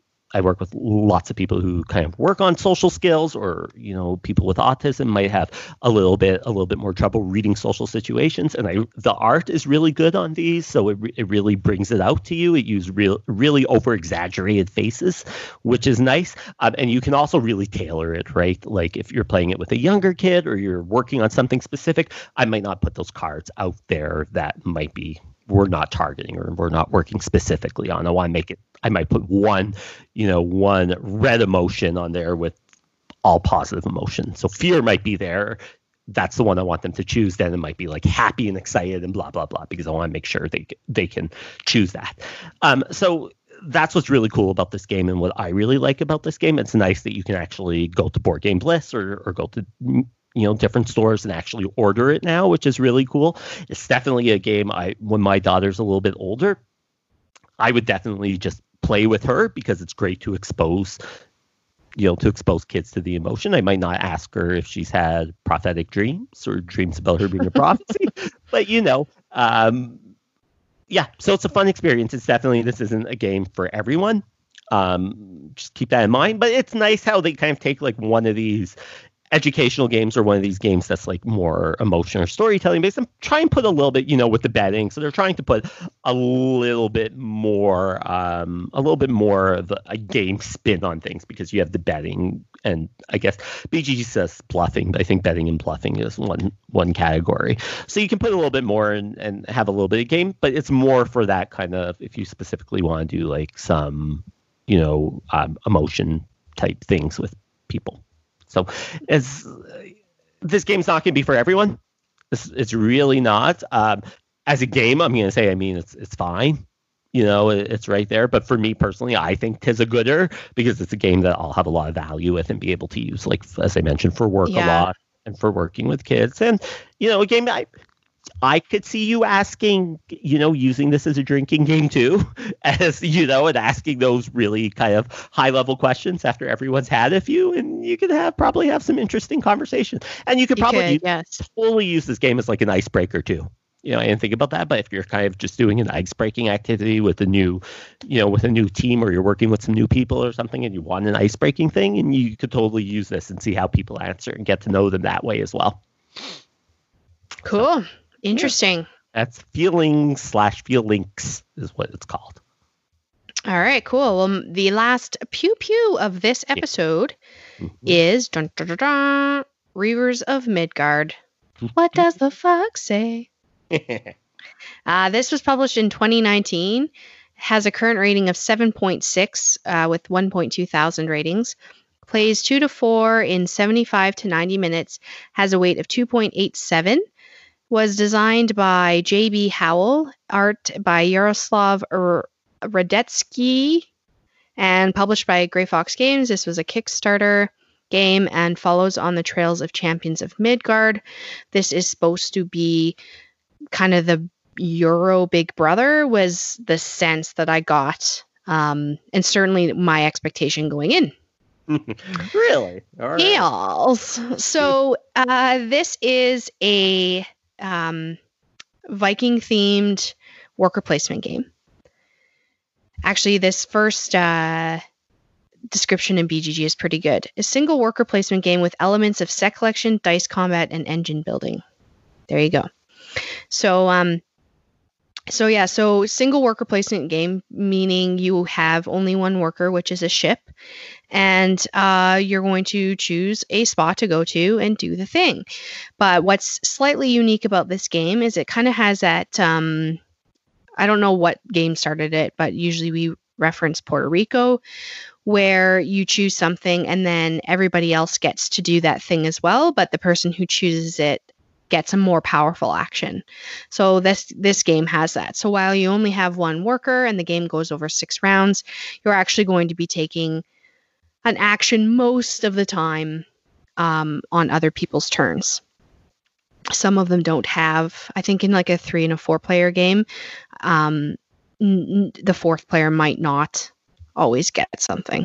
I work with lots of people who kind of work on social skills, or, you know, people with autism might have a little bit, a little bit more trouble reading social situations. And I, the art is really good on these. So it, it really brings it out to you. It uses real, really over exaggerated faces, which is nice. Um, and you can also really tailor it, right? Like if you're playing it with a younger kid or you're working on something specific, I might not put those cards out there that might be, we're not targeting or we're not working specifically on. I want to make it, I might put one, you know, one red emotion on there with all positive emotion. So fear might be there. That's the one I want them to choose. Then it might be like happy and excited and blah, blah, blah, because I want to make sure they they can choose that. Um, so that's what's really cool about this game and what I really like about this game. It's nice that you can actually go to Board Game Bliss or or go to, you know, different stores and actually order it now, which is really cool. It's definitely a game I, when my daughter's a little bit older, I would definitely just play with her because it's great to expose, you know, to expose kids to the emotion. I might not ask her if she's had prophetic dreams or dreams about her being a prophecy, but, you know, um, yeah, so it's a fun experience. It's definitely, this isn't a game for everyone. Um, just keep that in mind, but it's nice how they kind of take like one of these educational games or one of these games that's like more emotion or storytelling based and try and put a little bit, you know, with the betting. So they're trying to put a little bit more, um, a little bit more of a, a game spin on things because you have the betting and I guess B G G says bluffing, but I think betting and bluffing is one, one category. So you can put a little bit more and, and have a little bit of game, but it's more for that kind of, if you specifically want to do like some, you know, um, emotion type things with people. So as this game's not going to be for everyone. It's, it's really not. Um, as a game, I'm going to say, I mean, it's it's fine. You know, it, it's right there. But for me personally, I think 'tis a gooder because it's a game that I'll have a lot of value with and be able to use, like, as I mentioned, for work yeah. a lot and for working with kids. And, you know, a game that I, I could see you asking, you know, using this as a drinking game too, as, you know, and asking those really kind of high level questions after everyone's had a few, and you could have probably have some interesting conversations. And you could probably you could, use, yes. totally use this game as like an icebreaker too. You know, I didn't think about that, but if you're kind of just doing an ice-breaking activity with a new, you know, with a new team, or you're working with some new people or something, and you want an ice-breaking thing, and you could totally use this and see how people answer and get to know them that way as well. Cool. So, interesting. Yeah. That's feeling slash feelings is what it's called. All right, cool. Well, the last pew pew of this episode yeah. mm-hmm. is dun, dun, dun, dun, Reavers of Midgard. What does the fox say? uh, this was published in twenty nineteen. Has a current rating of seven point six uh, with one point two thousand ratings. Plays two to four in seventy-five to ninety minutes. Has a weight of two point eight seven. was designed by J B Howell, art by Yaroslav R- Radetsky, and published by Grey Fox Games. This was a Kickstarter game and follows on the trails of Champions of Midgard. This is supposed to be kind of the Euro Big Brother, was the sense that I got, um, and certainly my expectation going in. Really? All right. Yes. So uh, this is a um, Viking-themed worker placement game. Actually, this first uh, description in B G G is pretty good. A single worker placement game with elements of set collection, dice combat, and engine building. There you go. So, um, so yeah, so single worker placement game, meaning you have only one worker, which is a ship, and uh, you're going to choose a spot to go to and do the thing. But what's slightly unique about this game is it kind of has that... Um, I don't know what game started it, but usually we reference Puerto Rico, where you choose something and then everybody else gets to do that thing as well, but the person who chooses it gets a more powerful action. So this this game has that. So while you only have one worker and the game goes over six rounds, you're actually going to be taking an action most of the time um, on other people's turns. Some of them don't have, I think in like a three and a four player game, um, n- the fourth player might not always get something.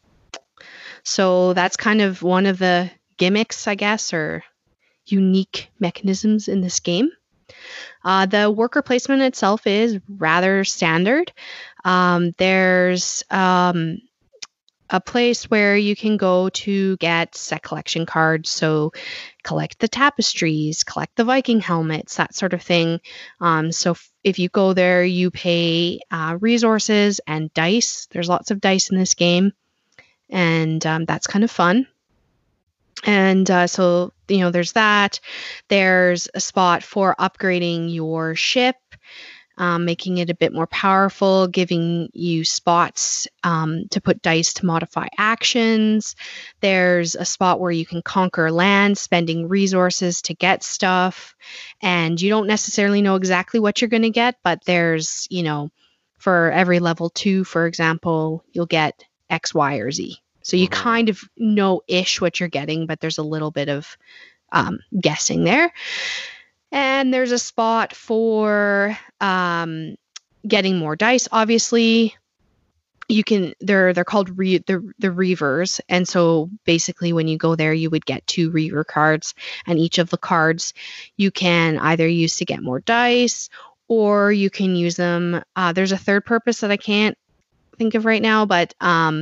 So that's kind of one of the gimmicks, I guess, or unique mechanisms in this game. Uh, the worker placement itself is rather standard. Um, there's um, a place where you can go to get set collection cards. So collect the tapestries, collect the Viking helmets, that sort of thing. Um, so f- if you go there, you pay uh, resources and dice. There's lots of dice in this game. And um, that's kind of fun. And uh, so, you know, there's that. There's a spot for upgrading your ship, um, making it a bit more powerful, giving you spots um, to put dice to modify actions. There's a spot where you can conquer land, spending resources to get stuff. And you don't necessarily know exactly what you're going to get, but there's, you know, for every level two, for example, you'll get X, Y, or Z. So you mm-hmm. kind of know-ish what you're getting, but there's a little bit of um, guessing there. And there's a spot for um, getting more dice. Obviously, you can. They're they're called re, the the Reavers, and so basically, when you go there, you would get two Reaver cards, and each of the cards you can either use to get more dice, or you can use them. Uh, there's a third purpose that I can't think of right now, but um,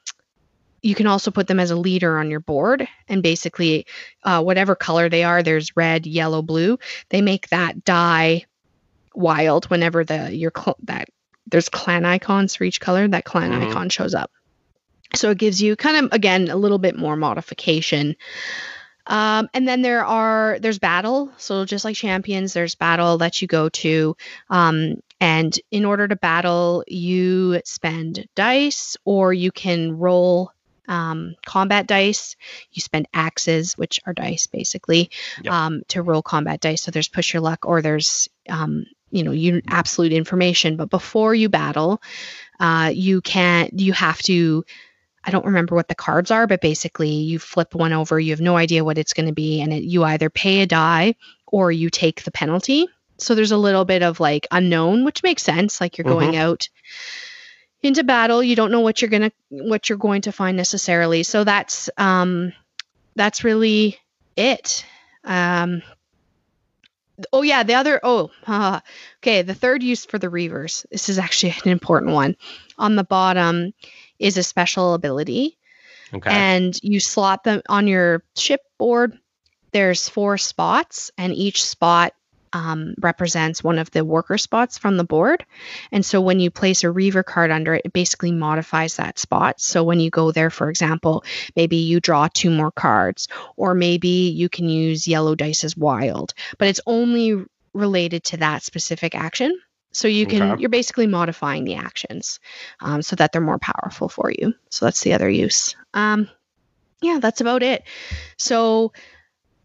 you can also put them as a leader on your board, and basically uh, whatever color they are, there's red, yellow, blue. They make that die wild whenever the your cl- that there's clan icons for each color. That clan mm-hmm. icon shows up. So it gives you kind of, again, a little bit more modification. Um, and then there are there's battle. So just like Champions, there's battle that you go to. Um, and in order to battle, you spend dice, or you can roll Um, combat dice. You spend axes, which are dice basically, yep. um, to roll combat dice. So there's push your luck, or there's, um, you know, you absolute information. But before you battle, uh, you can't, you have to, I don't remember what the cards are, but basically you flip one over, you have no idea what it's going to be. And it, you either pay a die or you take the penalty. So there's a little bit of like unknown, which makes sense. Like you're mm-hmm. going out into battle, you don't know what you're gonna what you're going to find necessarily. So that's um, that's really it. Um, oh yeah, the other oh uh, okay, the third use for the Reavers. This is actually an important one. On the bottom is a special ability, okay, and you slot them on your ship board. There's four spots, and each spot Um, represents one of the worker spots from the board. And so when you place a Reaver card under it, it basically modifies that spot. So when you go there, for example, maybe you draw two more cards, or maybe you can use yellow dice as wild, but it's only related to that specific action. So you can, okay. you're basically modifying the actions um, so that they're more powerful for you. So that's the other use. Um, yeah, that's about it. So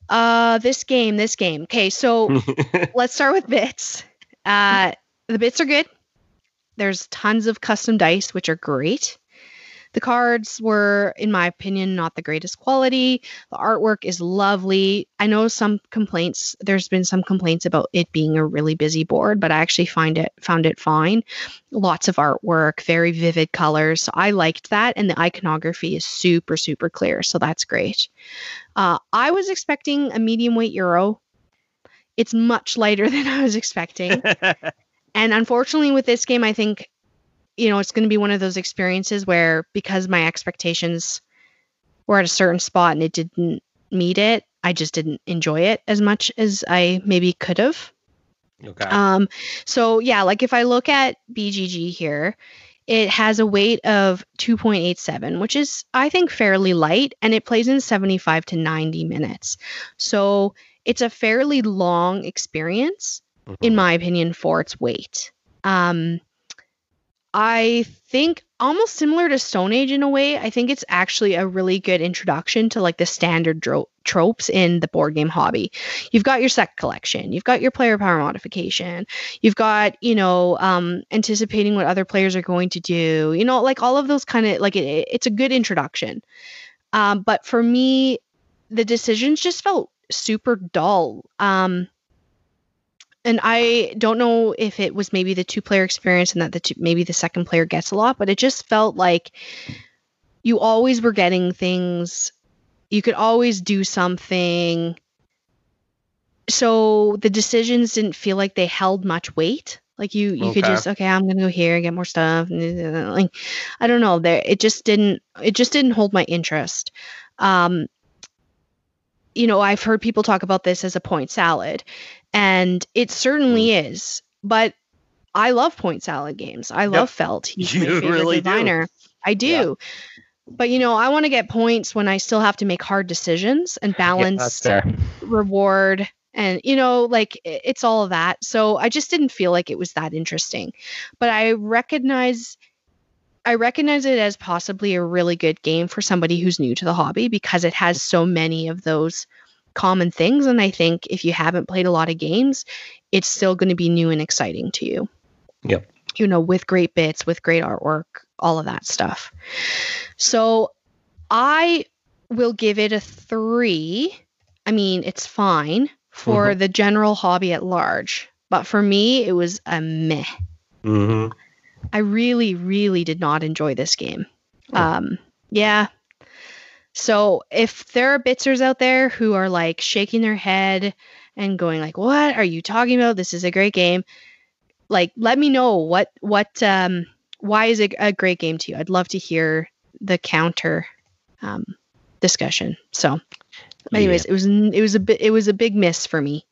Uh, this game, this game. Okay, so let's start with bits. Uh, the bits are good. There's tons of custom dice, which are great. The cards were, in my opinion, not the greatest quality. The artwork is lovely. I know some complaints, there's been some complaints about it being a really busy board, but I actually find it found it fine. Lots of artwork, very vivid colors. So I liked that. And the iconography is super, super clear. So that's great. Uh, I was expecting a medium weight Euro. It's much lighter than I was expecting. And unfortunately with this game, I think, you know, it's going to be one of those experiences where because my expectations were at a certain spot and it didn't meet it, I just didn't enjoy it as much as I maybe could have. Okay. Um, so yeah, like if I look at B G G here, it has a weight of two point eight seven, which is, I think, fairly light, and it plays in seventy-five to ninety minutes. So it's a fairly long experience, mm-hmm. in my opinion, for its weight. Um, I think almost similar to Stone Age in a way. I think it's actually a really good introduction to like the standard dro- tropes in the board game hobby. You've got your set collection, you've got your player power modification, you've got, you know, um, anticipating what other players are going to do, you know, like all of those kind of like it, it's a good introduction. Um, but for me, the decisions just felt super dull. Um, And I don't know if it was maybe the two-player experience and that the two, maybe the second player gets a lot, but it just felt like you always were getting things. You could always do something. So the decisions didn't feel like they held much weight. Like you, you Okay. could just, okay, I'm going to go here and get more stuff. Like, I don't know. There, it just didn't, it just didn't hold my interest. Um, you know, I've heard people talk about this as a point salad. And it certainly mm. is, but I love point salad games. I love yep. Felt. He's you my favorite really designer. Do. I do. Yeah. But, you know, I want to get points when I still have to make hard decisions and balance yeah, reward. And, you know, like it's all of that. So I just didn't feel like it was that interesting. But I recognize I recognize it as possibly a really good game for somebody who's new to the hobby because it has so many of those common things, and I think if you haven't played a lot of games, it's still going to be new and exciting to you. Yep. You know, with great bits, with great artwork, all of that stuff. So I will give it a three. I mean, it's fine for mm-hmm. the general hobby at large, but for me, it was a meh. Mm-hmm. I really, really did not enjoy this game. Oh. Um, yeah. So if there are bitsers out there who are like shaking their head and going like, what are you talking about? This is a great game. Like, let me know what, what, um, why is it a great game to you? I'd love to hear the counter, um, discussion. So anyways, yeah. it was, it was a bit, it was a big miss for me.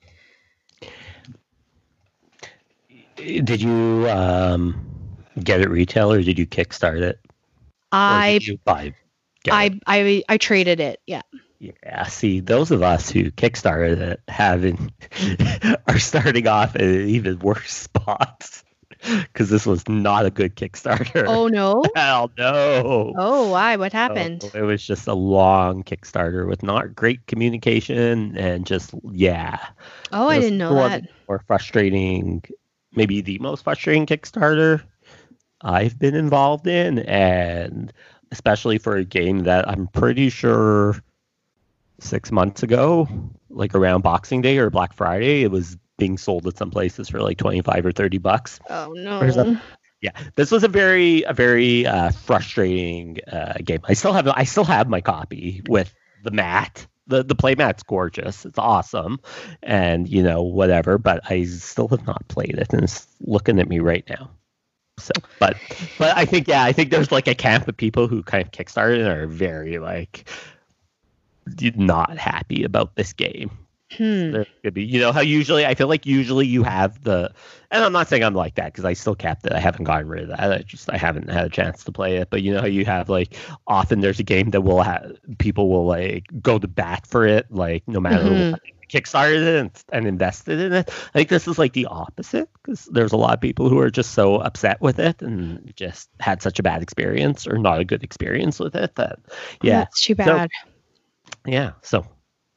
Did you, um, get it retail or did you kickstart it? I, or did you buy I, I I traded it, yeah. Yeah, see, those of us who kickstarted it haven't are starting off at even worse spots because this was not a good Kickstarter. Oh no! Hell no! Oh, why? What happened? So it was just a long Kickstarter with not great communication and just yeah. Oh, I didn't know that. More frustrating, maybe the most frustrating Kickstarter I've been involved in, and especially for a game that I'm pretty sure six months ago, like around Boxing Day or Black Friday, it was being sold at some places for like twenty-five or thirty bucks. Oh no. Yeah, this was a very, a very uh, frustrating uh, game. I still have, I still have my copy with the mat. The the play mat's gorgeous. It's awesome, and you know whatever. But I still have not played it, and it's looking at me right now. So, but, but I think, yeah, I think there's like a camp of people who kind of kickstarted and are very like not happy about this game. Hmm. There could be, you know, how usually I feel like usually you have the, and I'm not saying I'm like that because I still kept it. I haven't gotten rid of that. I just I haven't had a chance to play it. But you know how you have like often there's a game that will have people will like go to bat for it, like no matter mm-hmm. what. Kickstarted it and, and invested in it. I think this is like the opposite because there's a lot of people who are just so upset with it and just had such a bad experience or not a good experience with it that yeah, that's too bad. So, yeah, so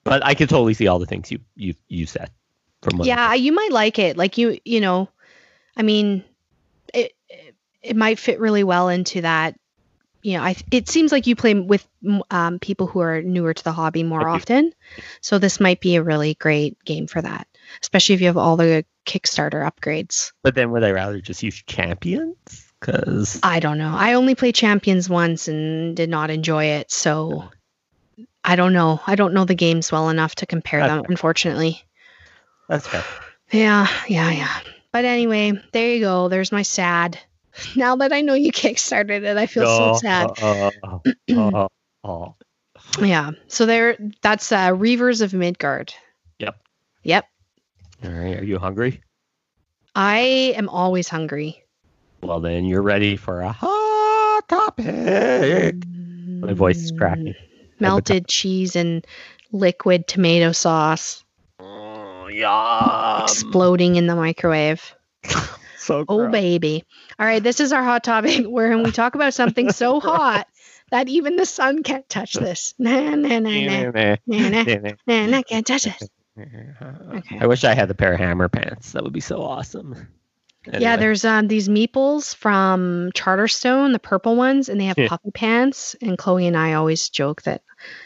But I could totally see all the things you you you said. From what Yeah, you might like it. Like you, you know, I mean, it it might fit really well into that. You know, I it seems like you play with um, people who are newer to the hobby more often, so this might be a really great game for that, especially if you have all the Kickstarter upgrades. But then would I rather just use champions? Because I don't know. I only played champions once and did not enjoy it, so I don't know. I don't know the games well enough to compare That's them, fair. unfortunately. That's fair. Yeah, yeah, yeah. But anyway, there you go. There's my sad. Now that I know you kickstarted it, I feel Oh, so sad. oh, oh, oh, oh. Yeah. So there, that's uh, Reavers of Midgard. Yep. Yep. All right. Are you hungry? I am always hungry. Well, then you're ready for a hot topic. My voice is cracking. Melted cheese and liquid tomato sauce Oh, yum. exploding in the microwave. So Oh, gross. baby. All right. This is our hot topic where we talk about something so hot that even the sun can't touch this. Nah, nah, nah, nah. Nah, nah, nah, nah, can't touch this. Okay. I wish I had the pair of hammer pants. That would be so awesome. Yeah, Anyway. there's um these meeples from Charterstone, the purple ones, and they have Yeah. puffy pants. And Chloe and I always joke that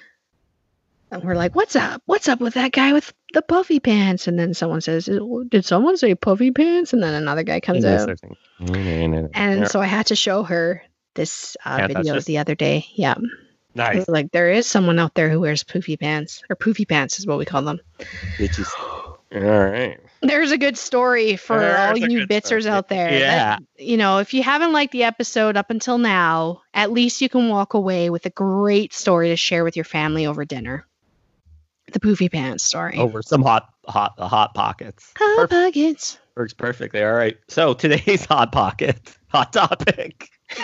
and we're like, "What's up? What's up with that guy with the puffy pants?" And then someone says, "Did someone say puffy pants?" And then another guy comes Yes, out. I think. And And so I had to show her this uh, Can't touch video this? the other day. Yeah, I Nice. was like, there is someone out there who wears poofy pants, or poofy pants is what we call them. Did you? All right. There's a good story for There's all a you good bitzers story. out there. Yeah. That, you know, if you haven't liked the episode up until now, at least you can walk away with a great story to share with your family over dinner. The poofy pants story. Over some hot, hot, hot pockets. Hot Perfect. pockets. Works perfectly. All right. So today's hot pocket, hot topic.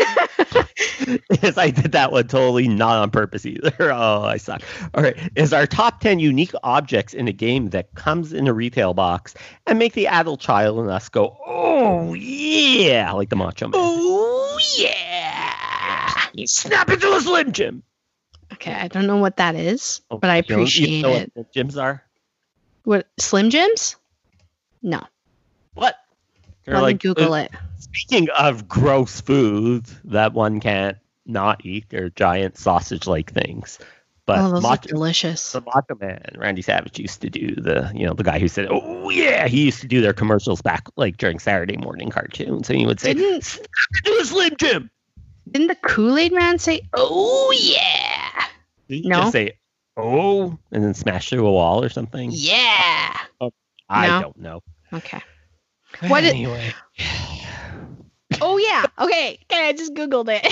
Is I did that one totally not on purpose either. Oh, I suck. All right. Is our top ten unique objects in a game that comes in a retail box and make the adult child in us go, oh, yeah, like the Macho Man. Oh, yeah. Snap into a Slim Jim. Okay, I don't know what that is, Oh, but I you don't- you appreciate know it. what Gyms are? What, Slim Jims? No. What? They're Let like, me Google uh, it. Speaking of gross food that one can't not eat, they're giant sausage-like things. But Oh, those look Macho, delicious. the Macho Man, Randy Savage used to do the, you know, the guy who said, "Oh yeah," he used to do their commercials back like during Saturday morning cartoons, and he would say, Didn't- "Snap into a Slim Jim." Didn't the Kool-Aid Man say, "Oh yeah, Did he No. just say, "Oh," and then smash through a wall or something? yeah"? I No. don't know. Okay. What it- anyway? Oh yeah. Okay. Okay. I just Googled it.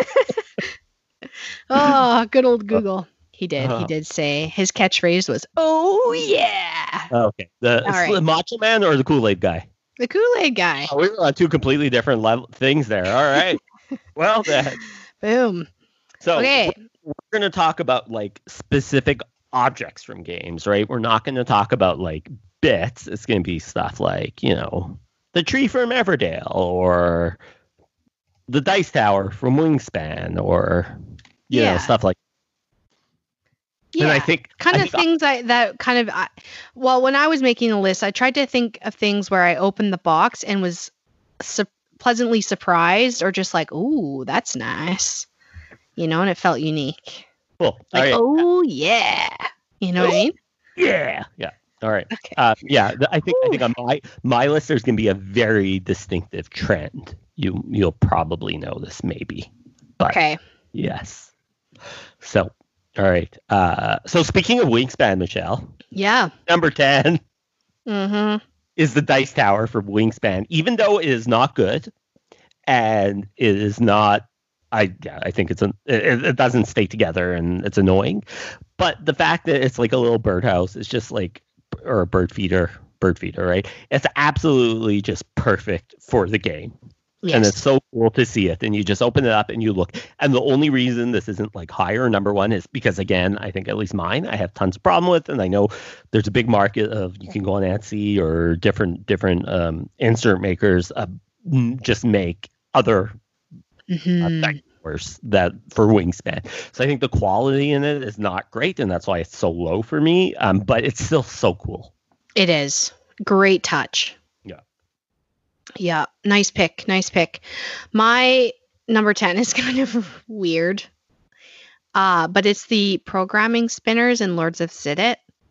Oh, good old Google. He did. He Uh-huh. did say his catchphrase was, "Oh yeah." Okay, the All right. Slim Macho Man or the Kool-Aid guy? The Kool-Aid guy. Oh, we were on two completely different level things there. All right. Well then. Boom. So Okay. we're going to talk about like specific objects from games, right? We're not going to talk about like bits. It's going to be stuff like, you know, the tree from Everdale or the dice tower from Wingspan or, you know, Yeah. stuff like Yeah. And I think kind I of think- things I that kind of I, well, when I was making a list, I tried to think of things where I opened the box and was su- pleasantly surprised or just like, "Ooh, that's nice," you know, and it felt unique. Cool. Like, All right. "Oh yeah," you know what I mean? Yeah. Yeah. All right. Okay. Uh, yeah. th- I think I Ooh. think on my my list there's going to be a very distinctive trend. You you'll probably know this maybe. But Okay. yes. So, all right. Uh, so speaking of Wingspan, Michelle, Yeah. number ten Mm-hmm. is the Dice Tower from Wingspan. Even though it is not good, and it is not, I yeah, I think it's an it, it doesn't stay together and it's annoying. But the fact that it's like a little birdhouse is just like, or a bird feeder, bird feeder, right? It's absolutely just perfect for the game. Yes. And it's so cool to see it. And you just open it up and you look. And the only reason this isn't like higher number one is because, again, I think at least mine, I have tons of problem with. And I know there's a big market of you can go on Etsy or different different um, insert makers uh, m- just make other uh, Mhm. dice hours that for Wingspan. So I think the quality in it is not great, and that's why it's so low for me. Um, but it's still so cool. It is. Great touch. Yeah. Yeah. Nice pick. Nice pick. My number ten is kind of weird. Uh, but it's the programming spinners in Lords of Zidit.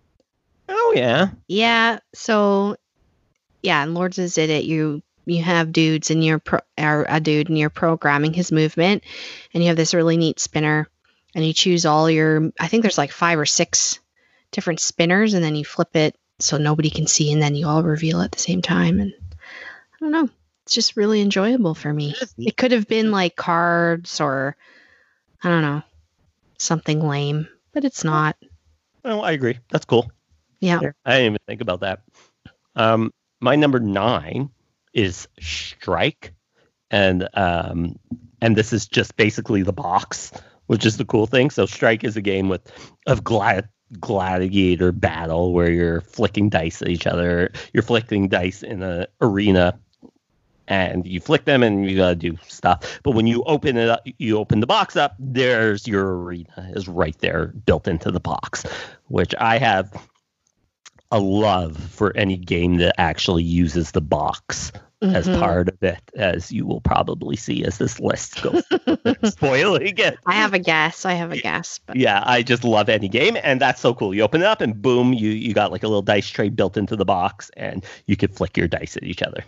Oh, yeah. Yeah. So, yeah, in Lords of Zidit, you you have dudes and you're pro- or a dude and you're programming his movement, and you have this really neat spinner, and you choose all your, I think there's like five or six different spinners, and then you flip it so nobody can see, and then you all reveal at the same time. And I don't know. It's just really enjoyable for me. It could have been like cards or, I don't know, something lame, but it's not. Oh, I agree. That's cool. Yeah. I didn't even think about that. Um, my number nine is Strike. And um, and this is just basically the box, which is the cool thing. So Strike is a game with of glad gladiator battle where you're flicking dice at each other. You're flicking dice in an arena, and you flick them and you gotta do stuff. But when you open it up, you open the box up, there's your arena is right there built into the box, which I have a love for any game that actually uses the box mm-hmm. as part of it, as you will probably see as this list goes. Spoiling it. I have a guess. I have a guess. But. Yeah, I just love any game, and that's so cool. You open it up, and boom, you, you got like a little dice tray built into the box, and you can flick your dice at each other.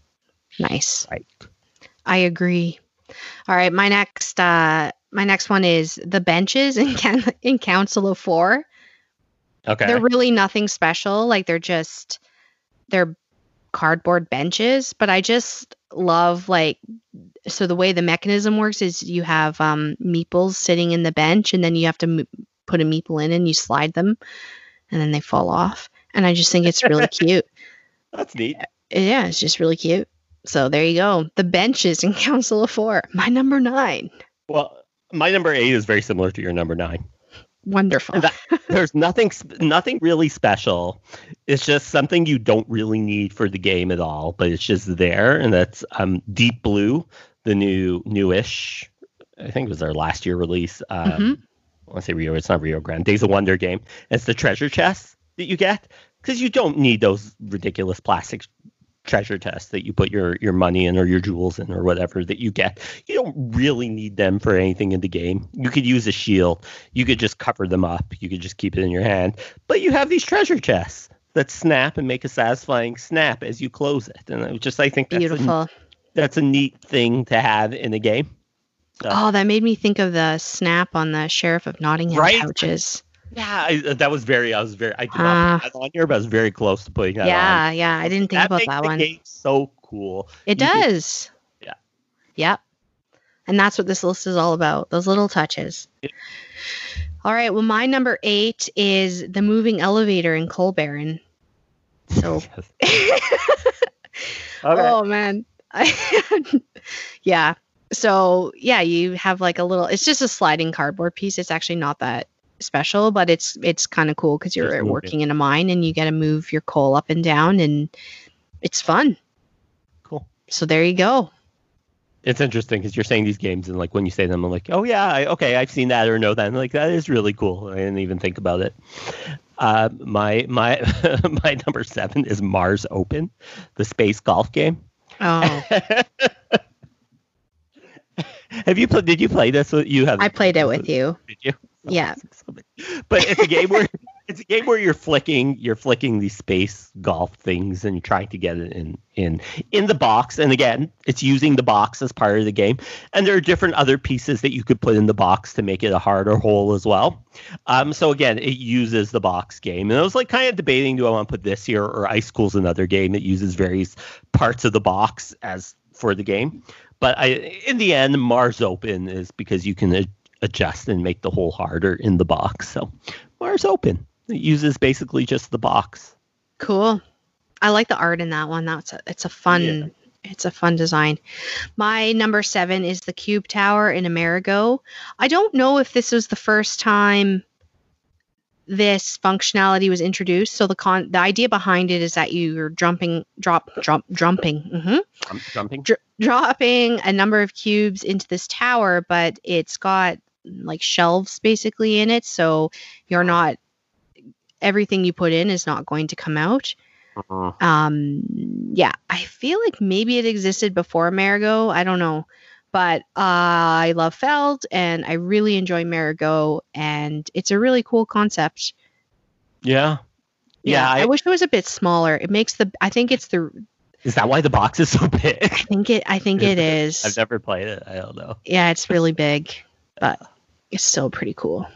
Nice. Right. I agree. All right, my next uh, my next one is the benches in Can- in Council of Four. Okay. They're really nothing special. Like they're just they're cardboard benches, but I just love like so the way the mechanism works is you have um, meeples sitting in the bench, and then you have to m- put a meeple in and you slide them, and then they fall off. And I just think it's really cute. That's neat. Yeah, it's just really cute. So there you go. The benches in Council of Four. My number nine. Well, my number eight is very similar to your number nine. Wonderful. That, there's nothing, nothing really special. It's just something you don't really need for the game at all, but it's just there. And that's um, Deep Blue, the new, newish. I think it was their last year release. Um, mm-hmm. I want to say Rio. It's not Rio Grande. Days of Wonder game. It's the treasure chests that you get because you don't need those ridiculous plastic treasure chests that you put your, your money in or your jewels in or whatever that you get. You don't really need them for anything in the game. You could use a shield. You could just cover them up. You could just keep it in your hand. But you have these treasure chests that snap and make a satisfying snap as you close it. And it just, I think that's beautiful. A, that's a neat thing to have in a game. So. Oh, that made me think of the snap on the Sheriff of Nottingham right? pouches. Yeah, I, that was very, I was very, I did not put that on here, but I was very close to putting that yeah, on. Yeah, yeah, I didn't think that about makes that the one. Game so cool. It you does. Can, yeah. Yep. And that's what this list is all about, those little touches. Yeah. All right, well, my number eight is the moving elevator in Coal Baron. So. Okay. Oh, man. Yeah. So, yeah, you have like a little, it's just a sliding cardboard piece. It's actually not that special, but it's it's kind of cool because you're working in a mine and you got to move your coal up and down, and it's fun. Cool. So there you go. It's interesting because you're saying these games, and like when you say them, I'm like, oh yeah, I, okay, I've seen that or know that. And like that is really cool. I didn't even think about it. Uh, my my my number seven is Mars Open, the space golf game. Oh. Have you played? Did you play this? You have. I played it with you. Did you? Yeah. But it's a game where it's a game where you're flicking you're flicking these space golf things and you're trying to get it in in in the box. And again, it's using the box as part of the game. And there are different other pieces that you could put in the box to make it a harder hole as well. Um, so again, it uses the box game. And I was like kind of debating, do I want to put this here or Ice School's another game that uses various parts of the box as for the game. But I, in the end, Mars Open is because you can a- adjust and make the hole harder in the box. So Mars Open, it uses basically just the box. Cool. I like the art in that one. That's a, it's a fun, yeah. It's a fun design. My number seven is the Cube Tower in Amerigo. I don't know if this was the first time this functionality was introduced. So the con the idea behind it is that you're jumping, drop, drop, jumping, mm-hmm. Um, jumping, Dr- dropping a number of cubes into this tower, but it's got like shelves basically in it, so you're not everything you put in is not going to come out. uh-huh. Um, yeah, I feel like maybe it existed before Marigot. I don't know. But uh, I love Feld, and I really enjoy Marigot, and it's a really cool concept. Yeah. Yeah, Yeah. I, I, wish it was a bit smaller. It makes the. I think it's the. is that why the box is so big? I think it. I think it is. I've never played it. I don't know. Yeah, it's really big, but it's still pretty cool.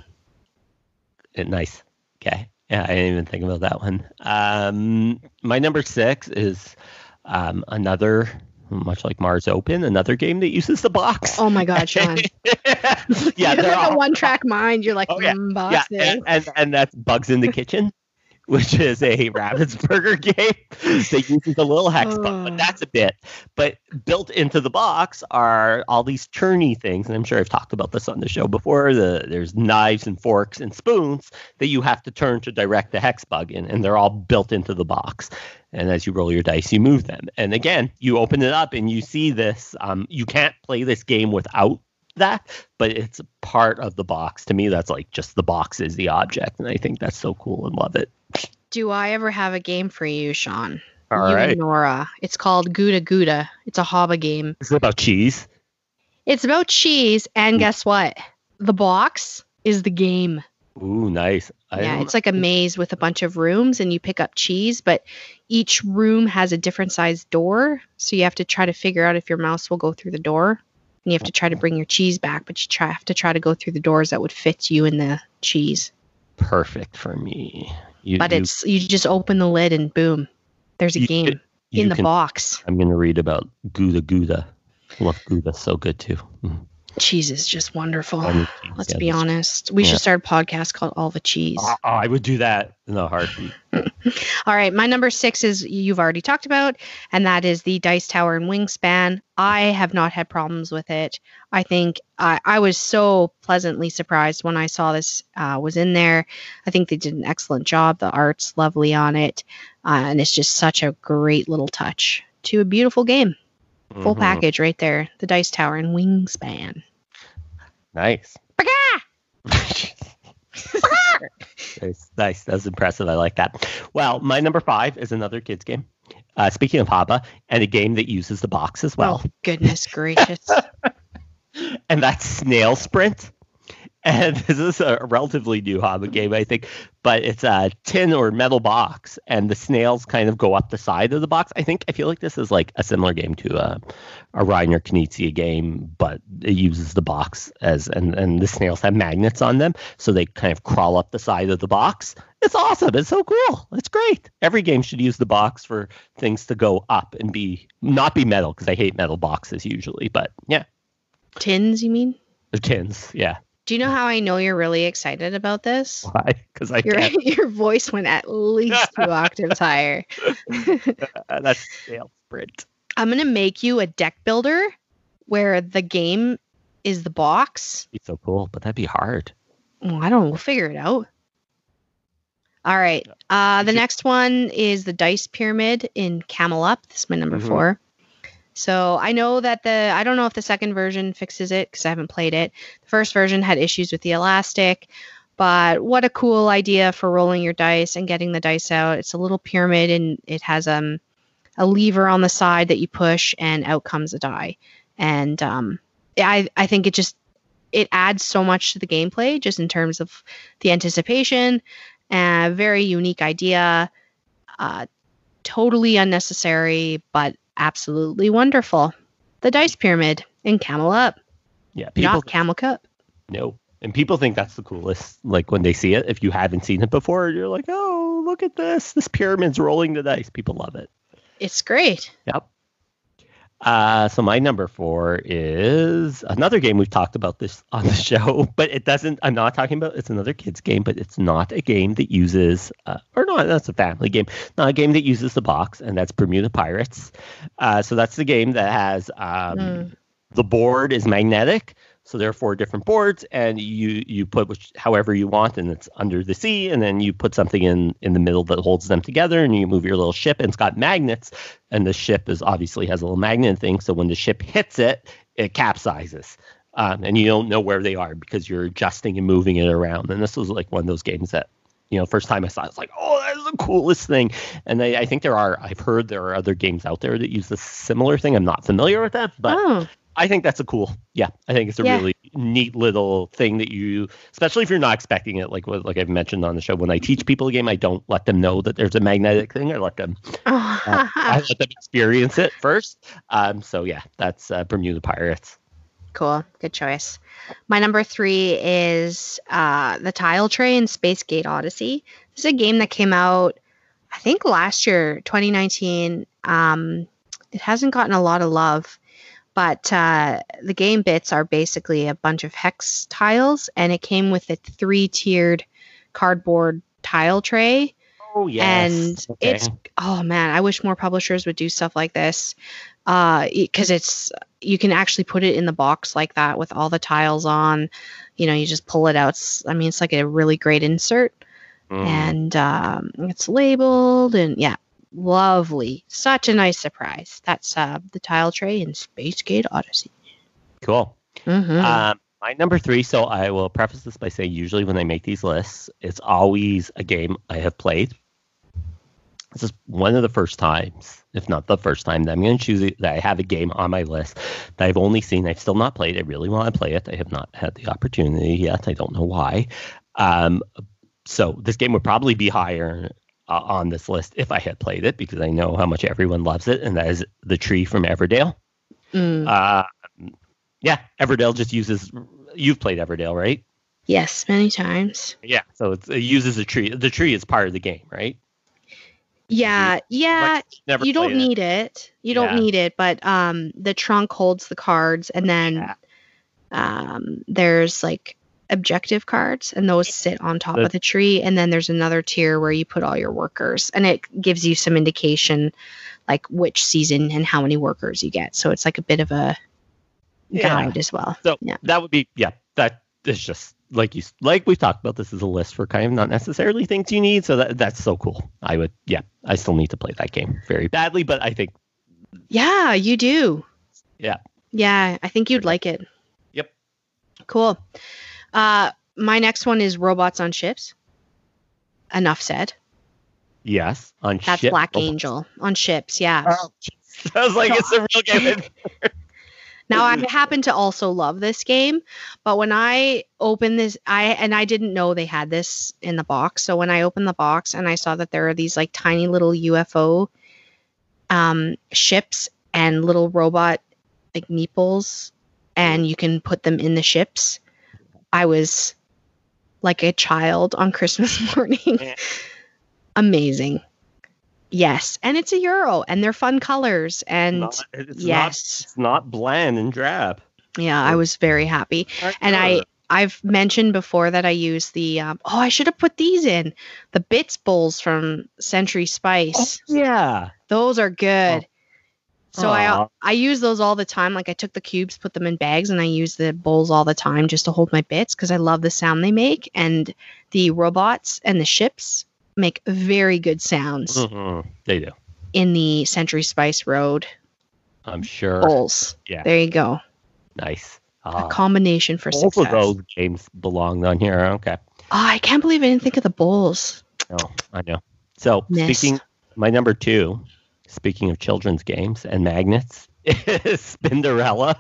Uh, Nice. Okay. Yeah, I didn't even think about that one. Um, my number six is um, another, much like Mars Open, another game that uses the box. Oh my God, Sean! yeah, You're they're like all- a one-track mind. You're like, Oh, yeah. mm, yeah, box and, thing. and and that's Bugs in the Kitchen, which is a Ravensburger game that uses a little hex bug, Oh. but that's a bit. But built into the box are all these churny things, and I'm sure I've talked about this on the show before. The there's knives and forks and spoons that you have to turn to direct the hex bug in, and they're all built into the box. And as you roll your dice, you move them. And again, you open it up and you see this. Um, you can't play this game without that, but it's a part of the box. To me, that's like just the box is the object, and I think that's so cool and love it. Do I ever have a game for you, Sean? All you right. and Nora. It's called Gouda Gouda. It's a Hobba game. Is it about cheese? It's about cheese, and guess what? The box is the game. Ooh, nice. I Yeah, don't- it's like a maze with a bunch of rooms, and you pick up cheese, but each room has a different size door, so you have to try to figure out if your mouse will go through the door, and you have to try to bring your cheese back, but you try, have to try to go through the doors that would fit you in the cheese. perfect for me. You, But you- it's you just open the lid and boom, there's a You game can- you in the can- box. I'm going to read about Gouda Gouda. Love Gouda, so good too. Mm. Cheese is just wonderful. I need cheese, Let's yeah, be that's- honest. We yeah. should start a podcast called All the Cheese. Oh, I would do that in a heartbeat. All right, my number six is you've already talked about, and that is the Dice Tower and Wingspan. I have not had problems with it. I think I, I was so pleasantly surprised when I saw this uh, was in there. I think they did an excellent job. The art's lovely on it, uh, and it's just such a great little touch to a beautiful game. Full Mhm. package right there. The Dice Tower and Wingspan. Nice. Baga! Nice, nice. That's impressive. I like that. Well, my number five is another kids game. Uh, speaking of Haba, and a game that uses the box as well, Oh, goodness gracious. and that's Snail Sprint. And this is a relatively new Haba game, I think, but it's a tin or metal box, and the snails kind of go up the side of the box. I think I feel like this is like a similar game to a, a Reiner Knizia game, but it uses the box as, and, and the snails have magnets on them, so they kind of crawl up the side of the box. It's awesome. It's so cool. It's great. Every game should use the box for things to go up and be not be metal, because I hate metal boxes usually, but yeah, Tins, you mean? the tins, yeah. Do you know how I know you're really excited about this? Why? Because I Your can't. your voice went at least two octaves higher. Uh, that's Snail Sprint. I'm gonna make you a deck builder where the game is the box. Be so cool, but that'd be hard. Oh, I don't know. We'll figure it out. All right. Uh, the should- next one is the Dice Pyramid in Camel Up. This is my number Mhm. four. So I know that the I don't know if the second version fixes it because I haven't played it. The first version had issues with the elastic, but what a cool idea for rolling your dice and getting the dice out. It's a little pyramid and it has um a lever on the side that you push and out comes a die. And um, I I think it just it adds so much to the gameplay just in terms of the anticipation. A very unique idea, uh, totally unnecessary, but absolutely wonderful. The Dice Pyramid in Camel Up, Yeah, people not Camel Cup. know. And people think that's the coolest. Like when they see it, if you haven't seen it before, you're like, oh, look at this. This pyramid's rolling the dice. People love it. It's great. Yep. Uh, so my number four is another game we've talked about this on the show, but it doesn't. I'm not talking about. It's another kids game, but it's not a game that uses, uh, or not. That's a family game. Not a game that uses the box, and that's Bermuda Pirates. Uh, so that's the game that has um, Mm. the board is magnetic, So there are four different boards, and you you put which, however you want, and it's under the sea, and then you put something in, in the middle that holds them together, and you move your little ship, and it's got magnets, and the ship is obviously has a little magnet thing, so when the ship hits it, it capsizes. Um, and you don't know where they are because you're adjusting and moving it around. And this was like one of those games that, you know, first time I saw it, it's like, oh, that is the coolest thing. And I, I think there are, I've heard there are other games out there that use this similar thing. I'm not familiar with that, but Oh. I think that's a cool, yeah, I think it's a Yeah. really neat little thing that you, especially if you're not expecting it, like what, like I've mentioned on the show, when I teach people a game, I don't let them know that there's a magnetic thing. I let them, uh, I let them experience it first. Um, so yeah, that's uh, Bermuda Pirates. Cool. Good choice. My number three is uh, the Tile Tray in Space Gate Odyssey. This is a game that came out, I think, last year, twenty nineteen. Um, it hasn't gotten a lot of love, but uh, the game bits are basically a bunch of hex tiles, and it came with a three-tiered cardboard tile tray. Oh, yes. And Okay. it's, oh man, I wish more publishers would do stuff like this. Uh, because it's, you can actually put it in the box like that with all the tiles on. You know, you just pull it out. It's, I mean, it's like a really great insert. Mm. And um, it's labeled, and yeah, lovely. Such a nice surprise. That's uh, the Tile Tray in Space Gate Odyssey. Cool. Mm-hmm. Um, my number three, so I will preface this by saying usually when I make these lists, it's always a game I have played. This is one of the first times, if not the first time, that I'm going to choose it, that I have a game on my list that I've only seen. I've still not played. I really want to play it. I have not had the opportunity yet. I don't know why. Um, so this game would probably be higher uh, on this list if I had played it, because I know how much everyone loves it, and that is The Tree from Everdale. Mm. Uh, yeah, Everdale just uses, you've played Everdale, right? Yes, many times. Yeah, so it's, it uses a tree. The tree is part of the game, right? Yeah, yeah. Never You don't played it. need it. You don't Yeah. need it, but um, the trunk holds the cards, and then Yeah. um, there's like objective cards, and those sit on top The- of the tree. And then there's another tier where you put all your workers, and it gives you some indication, like which season and how many workers you get. So it's like a bit of a Yeah. guide as well. So Yeah. that would be, yeah, that is just like you, like we've talked about, this is a list for kind of not necessarily things you need. So that that's so cool. I would, yeah, I still need to play that game very badly, but I think, Yeah, you do. yeah. Yeah, I think you'd like it. Yep. Cool. Uh, my next one is Robots on Ships. Enough said. Yes. On That's ship. Black Oh, Angel on ships. Yeah. oh, I was like, it's a real game. Now I happen to also love this game, but when I opened this, I and I didn't know they had this in the box. So when I opened the box and I saw that there are these like tiny little U F O um, ships and little robot like meeples, and you can put them in the ships, I was like a child on Christmas morning. Yeah. Amazing. Yes, and it's a euro, and they're fun colors, and Not- it's yes. not, it's not bland and drab. yeah, I was very happy. And I, I've mentioned before that I use the, um, oh, I should have put these in. The Bits Bowls from Century Spice. Oh, yeah. Those are good. So I, Aw. I use those all the time. Like I took the cubes, put them in bags, and I use the bowls all the time just to hold my bits because I love the sound they make. And the robots and the ships make very good sounds Mhm. They do. in the Century Spice Road I'm sure. bowls. Yeah. There you go. Nice. A Uh, combination for both success. of those games belonged on here. Okay. Oh, I can't believe I didn't think of the bowls. No, I know. So Miss. speaking, my number two, speaking of children's games and magnets, is Spinderella.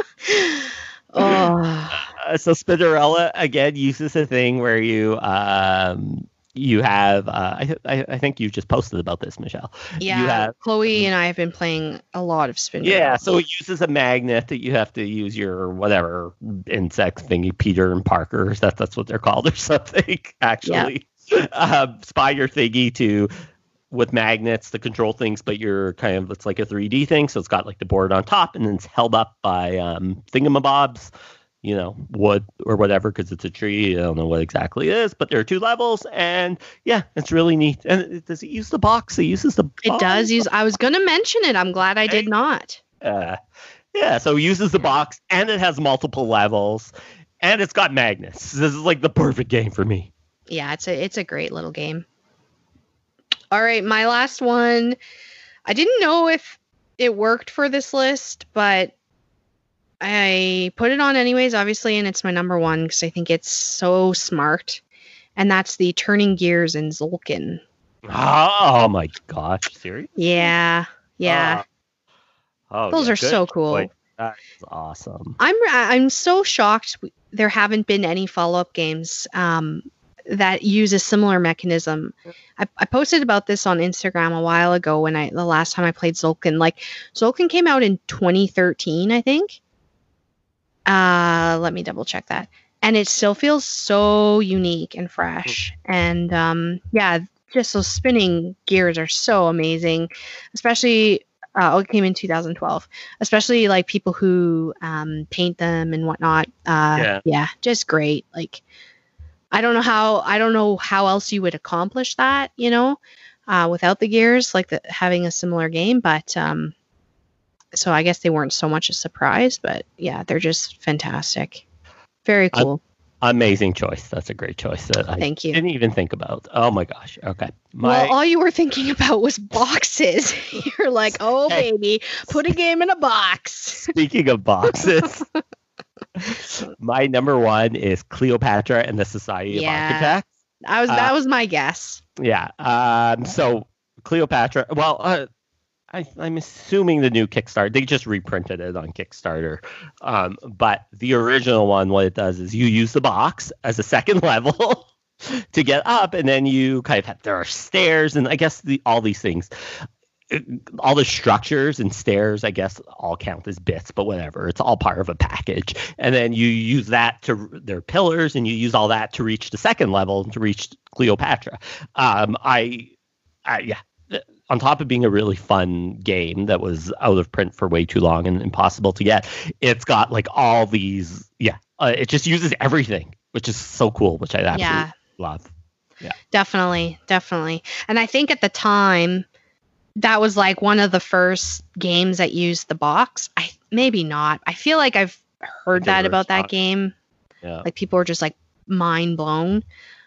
Oh, Uh, so Spinderella again uses a thing where you um you have uh, I, I I think you just posted about this, Michelle. yeah. You have, Chloe and I have been playing a lot of Spinderella. yeah, so it uses a magnet that you have to use your whatever insect thingy, Peter and Parker. That that's what they're called or something. Actually, um, spider thingy to. With magnets to control things, but you're kind of, it's like a three D thing. So it's got like the board on top and then it's held up by um, thingamabobs, you know, wood or whatever, because it's a tree. I don't know what exactly it is, but there are two levels. And yeah, it's really neat. And it, does it use the box? It uses the It box. does use. I was going to mention it. I'm glad I did not. Uh, Yeah, so it uses the box, and it has multiple levels, and it's got magnets. This is like the perfect game for me. Yeah, it's a it's a great little game. All right, my last one. I didn't know if it worked for this list, but I put it on anyways, obviously, and it's my number one because I think it's so smart. And that's the Turning Gears in Tzolk'in. Oh my gosh, serious? Yeah, yeah. Uh, oh, Those yeah, are good. so cool. Boy, that is awesome. I'm I'm so shocked there haven't been any follow-up games um, that use a similar mechanism. I, I posted about this on Instagram a while ago when I the last time I played Tzolk'in. Like Tzolk'in came out in twenty thirteen, I think. Uh, let me double check that. And it still feels so unique and fresh. And um, yeah, just those spinning gears are so amazing, especially. Uh, oh, it came in two thousand twelve. Especially like people who um, paint them and whatnot. Uh, Yeah. yeah, just great. Like, I don't know how I don't know how else you would accomplish that, you know, uh, without the gears, like the, having a similar game. But um, so I guess they weren't so much a surprise. But yeah, they're just fantastic. Very cool. Amazing choice. That's a great choice that I Thank you. didn't even think about. Oh my gosh. Okay. My, Well, all you were thinking about was boxes. You're like, oh, Hey. baby, put a game in a box. Speaking of boxes, my number one is Cleopatra and the Society Yeah. of Architects. I was Uh, that was my guess. Yeah. Um. So Cleopatra. Well, uh, I, I'm assuming the new Kickstarter. They just reprinted it on Kickstarter. Um. But the original one, what it does is you use the box as a second level to get up, and then you kind of have there are stairs, and I guess the all these things. All the structures and stairs, I guess, all count as bits, but whatever. It's all part of a package. And then you use that to their pillars, and you use all that to reach the second level, to reach Cleopatra. Um, I, I, yeah. On top of being a really fun game that was out of print for way too long and impossible to get, it's got like all these, yeah. Uh, it just uses everything, which is so cool, which I absolutely Yeah. love. Definitely, definitely. And I think at the time that was like one of the first games that used the box. I maybe not. I feel like I've heard Like that the about that reverse box. game. Yeah. Like people were just like mind blown.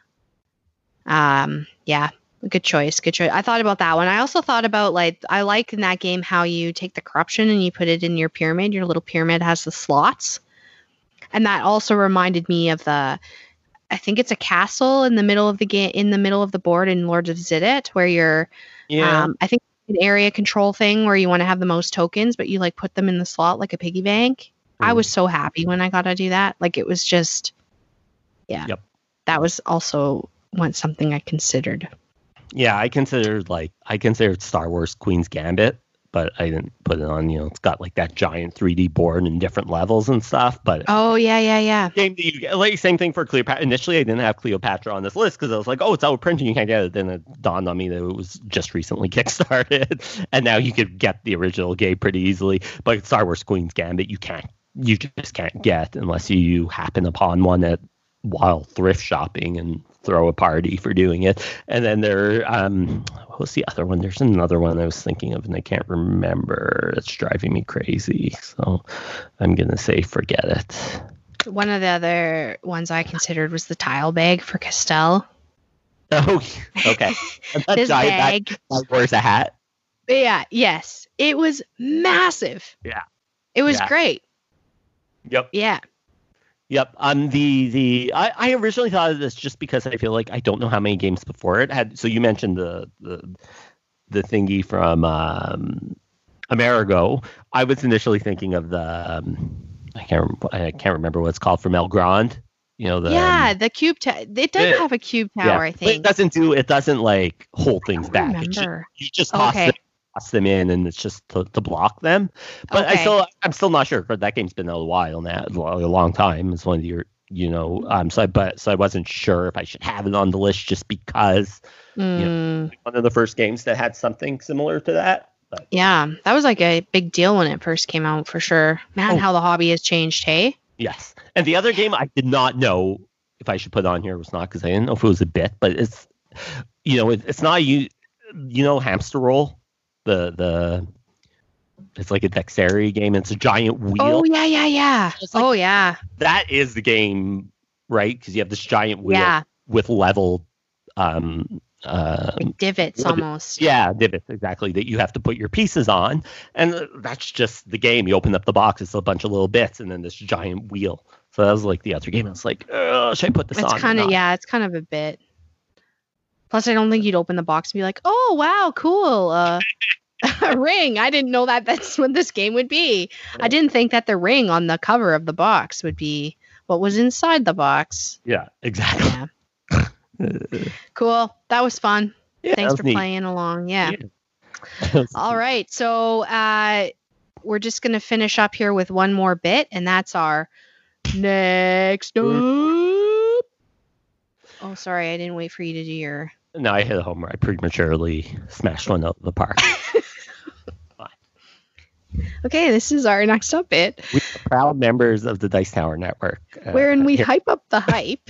Um, yeah, good choice. Good choice. I thought about that one. I also thought about like I like in that game how you take the corruption and you put it in your pyramid. Your little pyramid has the slots. And that also reminded me of the I think it's a castle in the middle of the game in the middle of the board in Lords of Zidit where you're Yeah. um I think an area control thing where you want to have the most tokens, but you like put them in the slot like a piggy bank. I Mm. was so happy when I got to do that. Like it was just, yeah. Yep. That was also one something I considered. Yeah, I considered like I considered Star Wars Queen's Gambit, but I didn't put it on. You know, it's got like that giant three D board and different levels and stuff. But Oh yeah, yeah, yeah. game that you get, like same thing for Cleopatra. Initially, I didn't have Cleopatra on this list because I was like, oh, it's out of print and you can't get it. Then it dawned on me that it was just recently kickstarted, and now you could get the original game pretty easily. But Star Wars Queen's Gambit, you can't, you just can't get unless you happen upon one at while thrift shopping and throw a party for doing it. And then there, um, what was the other one? There's another one I was thinking of and I can't remember. It's driving me crazy. So I'm going to say forget it. One of the other ones I considered was the tile bag for Castell. Oh, okay. And that This giant guy bag. that wears a hat. Yeah, yes. It was massive. Yeah. It was Yeah. great. Yep. Yeah. Yep. Um. The the I, I originally thought of this just because I feel like I don't know how many games before it had. So you mentioned the the the thingy from um, Amerigo. I was initially thinking of the um, I can't rem- I can't remember what it's called from El Grande. You know the yeah, the cube tower. It does Yeah. have a cube yeah, tower, I but it think. doesn't do it doesn't like hold I things don't back. It just, remember. you just toss Okay. them, toss them in, and it's just to, to block them. But I Okay. still, I'm still not sure. But that game's been out a while now, a long time. It's one of your, you know, um. So, I, but so I wasn't sure if I should have it on the list just because Mm, one of the first games that had something similar to that. But yeah, that was like a big deal when it first came out for sure. Man, Oh. how the hobby has changed, hey? yes, and the other game I did not know if I should put on here was not because I didn't know if it was a bit, but it's, you know, it, it's not you, you know, Hamster Roll, the the It's like a dexterity game. It's a giant wheel. Oh yeah, yeah, yeah. It's like- oh yeah. That is the game, right? Because you have this giant wheel Yeah. with level, um, uh, Like divots what- almost. yeah, divots exactly that you have to put your pieces on, and that's just the game. You open up the box, it's a bunch of little bits, and then this giant wheel. So that was like the other game. I was like, oh, should I put this It's on? or kind of not? yeah, it's kind of a bit. Plus, I don't think you'd open the box and be like, "Oh wow, cool, uh, a ring." I didn't know that that's what this game would be. I didn't think that the ring on the cover of the box would be what was inside the box. Yeah, exactly. Yeah. Cool. That was fun. Yeah, Thanks that for was neat. playing along. Yeah. Yeah. All right. So uh, we're just going to finish up here with one more bit, and that's our next up. Oh, sorry. I didn't wait for you to do your. No, I hit a home run. I prematurely smashed one out of the park. Okay. This is our next up bit, We are proud members of the Dice Tower Network. Uh, wherein we here- hype up the hype.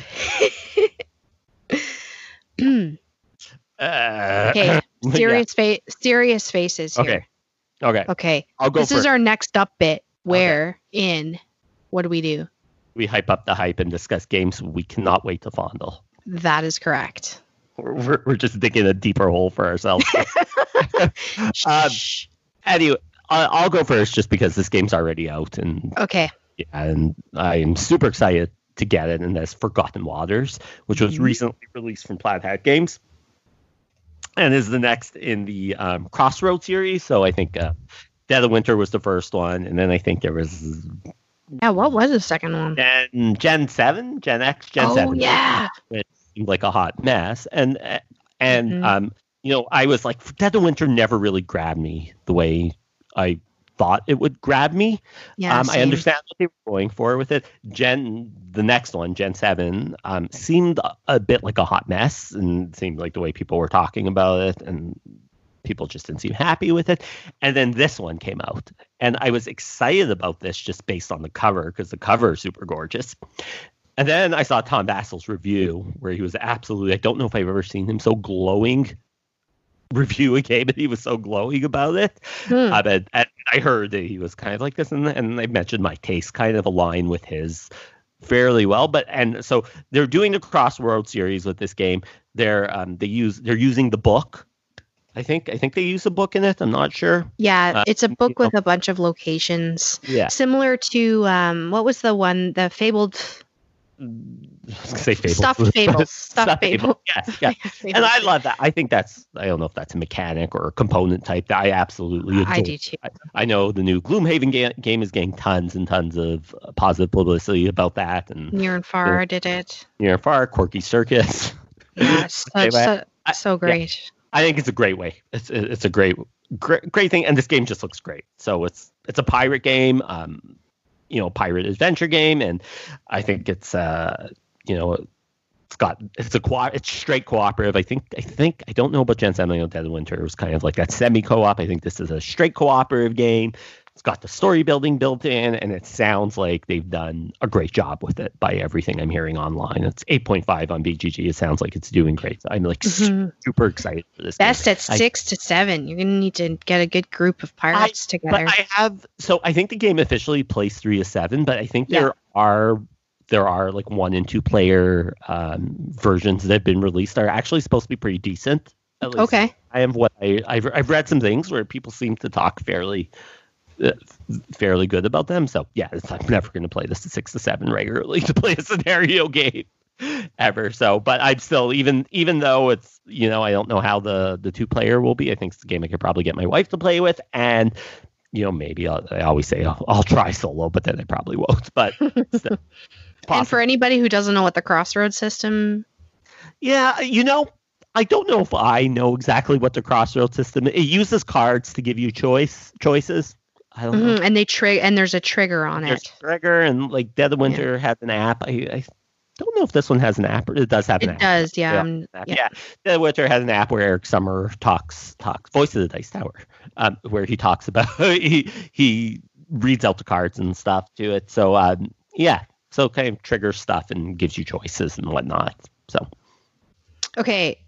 Uh, Okay. Serious, fa- serious faces yeah. here. Okay. Okay. Okay. I'll go This first. is our next up bit, where in what do we do? We hype up the hype and discuss games we cannot wait to fondle. That is correct. We're, we're, we're just digging a deeper hole for ourselves. um, Shh. anyway, I- I'll go first just because this game's already out, and Okay. and I'm super excited to get it. And that's Forgotten Waters, which was Mhm. recently released from Plaid Hat Games, and is the next in the um, Crossroads series. So I think uh, Dead of Winter was the first one, and then I think there was Yeah, what was the second one? Gen Gen Seven, Gen X, Gen oh, Seven. yeah. Which seemed like a hot mess, and and Mhm. um, you know, I was like, Dead of Winter never really grabbed me the way I thought it would grab me. Yeah. um, I same. understand what they were going for with it. Gen, the next one, Gen seven, um, seemed a, a bit like a hot mess, and seemed like the way people were talking about it, and people just didn't seem happy with it. And then this one came out, and I was excited about this just based on the cover, because the cover is super gorgeous. And then I saw Tom Vassel's review, where he was absolutely, I don't know if I've ever seen him so glowing review a game, and he was so glowing about it. Hmm. Uh, but and I heard that he was kind of like this, and, and I mentioned my taste kind of align with his fairly well. But and so they're doing the Crossroads series with this game. They're um they use they're using the book. I think I think they use a book in it. I'm not sure. Yeah, uh, it's a book you know. with a bunch of locations. Yeah, Similar to, um, what was the one, the fabled, I was gonna say Fable. stuffed fables. Stuffed Stuffed fable. Yes, yeah. And I love that. I think that's, I don't know if that's a mechanic or a component type that I absolutely adore. I do too. I, I know the new Gloomhaven ga- game is getting tons and tons of uh, positive publicity about that. And Near and far did it. Near and Far, Quirky Circus. Yeah, such, Anyway, so, I- so great. I think it's a great way. It's it's a great great great thing, and this game just looks great. So it's it's a pirate game, um, you know, pirate adventure game, and I think it's uh, you know, it's got it's a co- it's straight cooperative. I think I think I don't know about Gen seven. I know Dead of Winter was kind of like that semi co-op. I think this is a straight cooperative game. It's got the story building built in, and it sounds like they've done a great job with it by everything I'm hearing online. It's eight point five on B G G. It sounds like it's doing great. I'm like Mhm. super excited for this. Best game. at I- six to seven. You're gonna need to get a good group of pirates together. But I have so I think the game officially plays three to seven, but I think Yeah. there are there are like one and two player um, versions that have been released are actually supposed to be pretty decent. At least Okay. I have what I I've, I've read some things where people seem to talk fairly. Uh, fairly good about them. So yeah, it's, I'm never going to play this at six to seven regularly to play a scenario game ever. So, but I'm still, even even though it's, you know, I don't know how the the two player will be. I think it's a game I could probably get my wife to play with, and you know, maybe I'll, I always say I'll, I'll try solo, but then I probably won't. But still, And for anybody who doesn't know what the Crossroads system, yeah, you know, I don't know if I know exactly what the Crossroads system. It uses cards to give you choice choices. I don't know. Mhm, and they trigger, and there's a trigger on There's it. Trigger, and like Dead of Winter has an app. I, I don't know if this one has an app, or it does have an It app. does, yeah. Yeah. um, App. yeah. Yeah, Dead of Winter has an app where Eric Summer talks talks voice of the Dice Tower, um, where he talks about he he reads out the cards and stuff to it. So um, yeah, so kind of triggers stuff and gives you choices and whatnot. So Okay.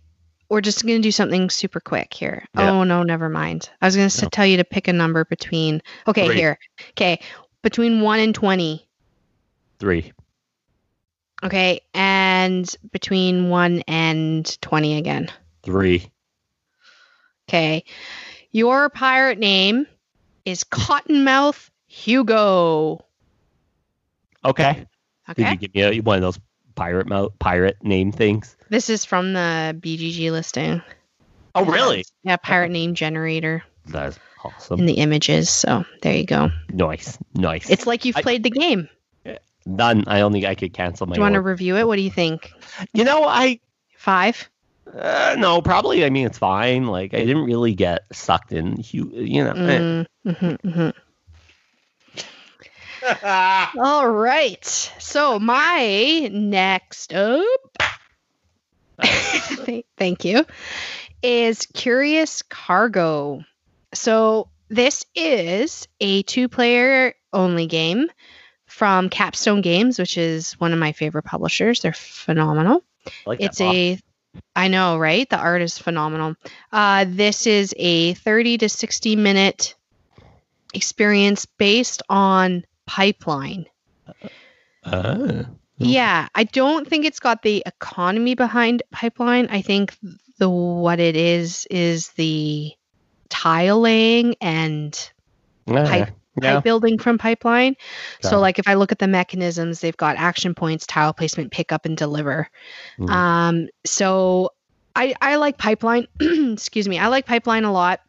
we're just going to do something super quick here. Yeah. Oh, no, never mind. I was going to No. tell you to pick a number between, okay, Three. here. Okay, between one and twenty. Three. Okay, and between one and twenty again. Three. Okay, your pirate name is Cottonmouth Hugo. Okay. Did Okay, you give me a, one of those pirate mo- pirate name things? this is from the B G G listing. Oh, really? Yeah, pirate name generator That's awesome. in the images. So there you go. Nice. Nice. It's like you've I- played the game. None. I only I could cancel my Do you want to order. review it? What do you think? You know, I Five? uh, no, probably. I mean, it's fine. Like, I didn't really get sucked in. You, you know. eh. Mm, mhm, mhm. All right. So my next up, Th- thank you, is Curious Cargo. So this is a two-player only game from Capstone Games, which is one of my favorite publishers. They're phenomenal. I like It's that box. a, I know, right? The art is phenomenal. Uh, this is a thirty to sixty minute experience based on Pipeline. Ah. Yeah, I don't think it's got the economy behind Pipeline. I think the what it is is the tile laying and Ah, pipe yeah. pipe building from Pipeline. Got So it. like if I look at the mechanisms, they've got action points, tile placement, pick up and deliver. Mhm. Um so I I like Pipeline. Excuse me. I like Pipeline a lot.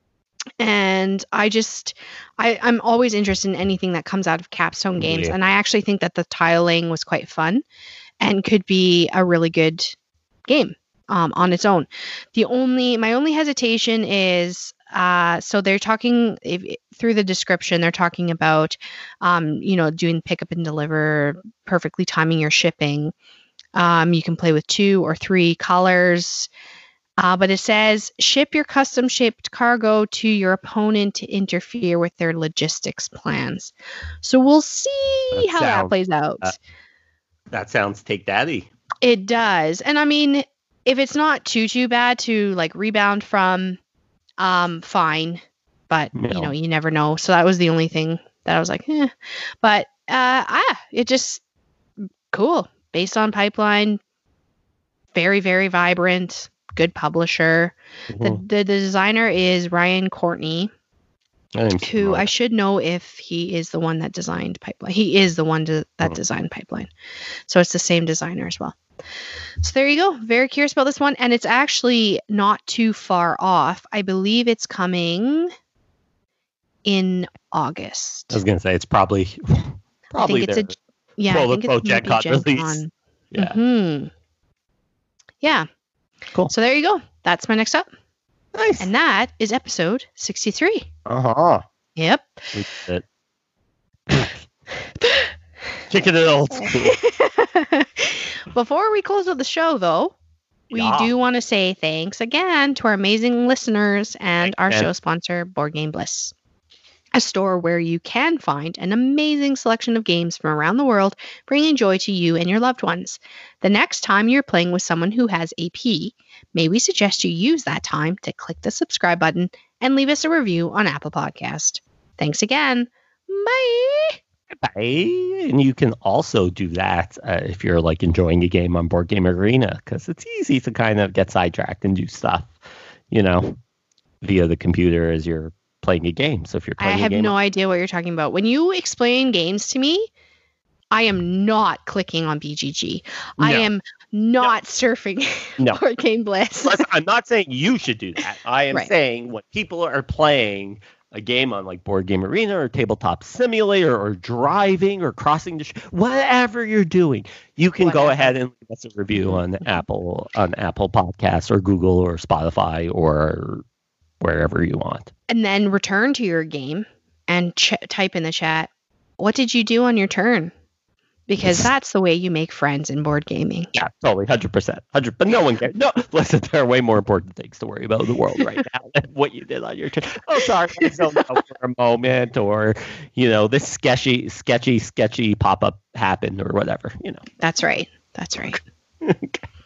And I just I I'm always interested in anything that comes out of Capstone Games, Yeah. and I actually think that the tiling was quite fun and could be a really good game um, on its own. The only my only hesitation is uh, so they're talking if, through the description. They're talking about um, you know doing pickup and deliver, perfectly timing your shipping. Um, you can play with two or three colors. Uh, but it says ship your custom shaped cargo to your opponent to interfere with their logistics plans. So we'll see That how that sounds- plays out. uh, That sounds Take Daddy. It does. And I mean, if it's not too, too bad to like rebound from, um, fine. But, No. you know, you never know. So that was the only thing that I was like, eh. But, uh, ah, it just cool. Based on Pipeline. Very, very vibrant. Good publisher. Mhm. The, the the designer is Ryan Courtney, I'm who smart. I should know if he is the one that designed Pipeline. He is the one to, that Hmm. designed Pipeline. So it's the same designer as well. So there you go. Very curious about this one. And it's actually not too far off. I believe it's coming in August. I was gonna say it's probably probably I think it's their- a yeah, well, I the think it's quote Gen maybe Con Gen release. Con. yeah. Hmm. Yeah. Cool. So there you go. That's my next up. Nice. And that is episode sixty-three. Uh huh. Yep. We did it. Kicking it old school. Before we close out the show, though, we Yeah. do want to say thanks again to our amazing listeners and our Thanks, man. show sponsor, Board Game Bliss, a store where you can find an amazing selection of games from around the world, bringing joy to you and your loved ones. The next time you're playing with someone who has A P, may we suggest you use that time to click the subscribe button and leave us a review on Apple Podcast. Thanks again. Bye. Bye. And you can also do that uh, if you're like enjoying a game on Board Game Arena, because it's easy to kind of get sidetracked and do stuff, you know, via the computer as you're playing a game. So if you're I playing a have game, no idea what you're talking about. When you explain games to me, I am not clicking on B G G. I No. am not surfing No. Board Game Bliss. Listen, I'm not saying you should do that. I am Right. saying when people are playing a game on like Board Game Arena or Tabletop Simulator or driving or crossing the sh- whatever you're doing, you can go Whatever. ahead and leave us a review on Apple on Apple Podcasts or Google or Spotify or wherever you want. And then return to your game and ch- type in the chat, what did you do on your turn? Because that's the way you make friends in board gaming. Yeah, totally, hundred percent, hundred. But no one cares. No, listen, there are way more important things to worry about in the world right now than what you did on your turn. Oh, sorry, I zoned out for a moment, or you know, this sketchy, sketchy, sketchy pop up happened, or whatever. You know. That's right. That's right. Okay.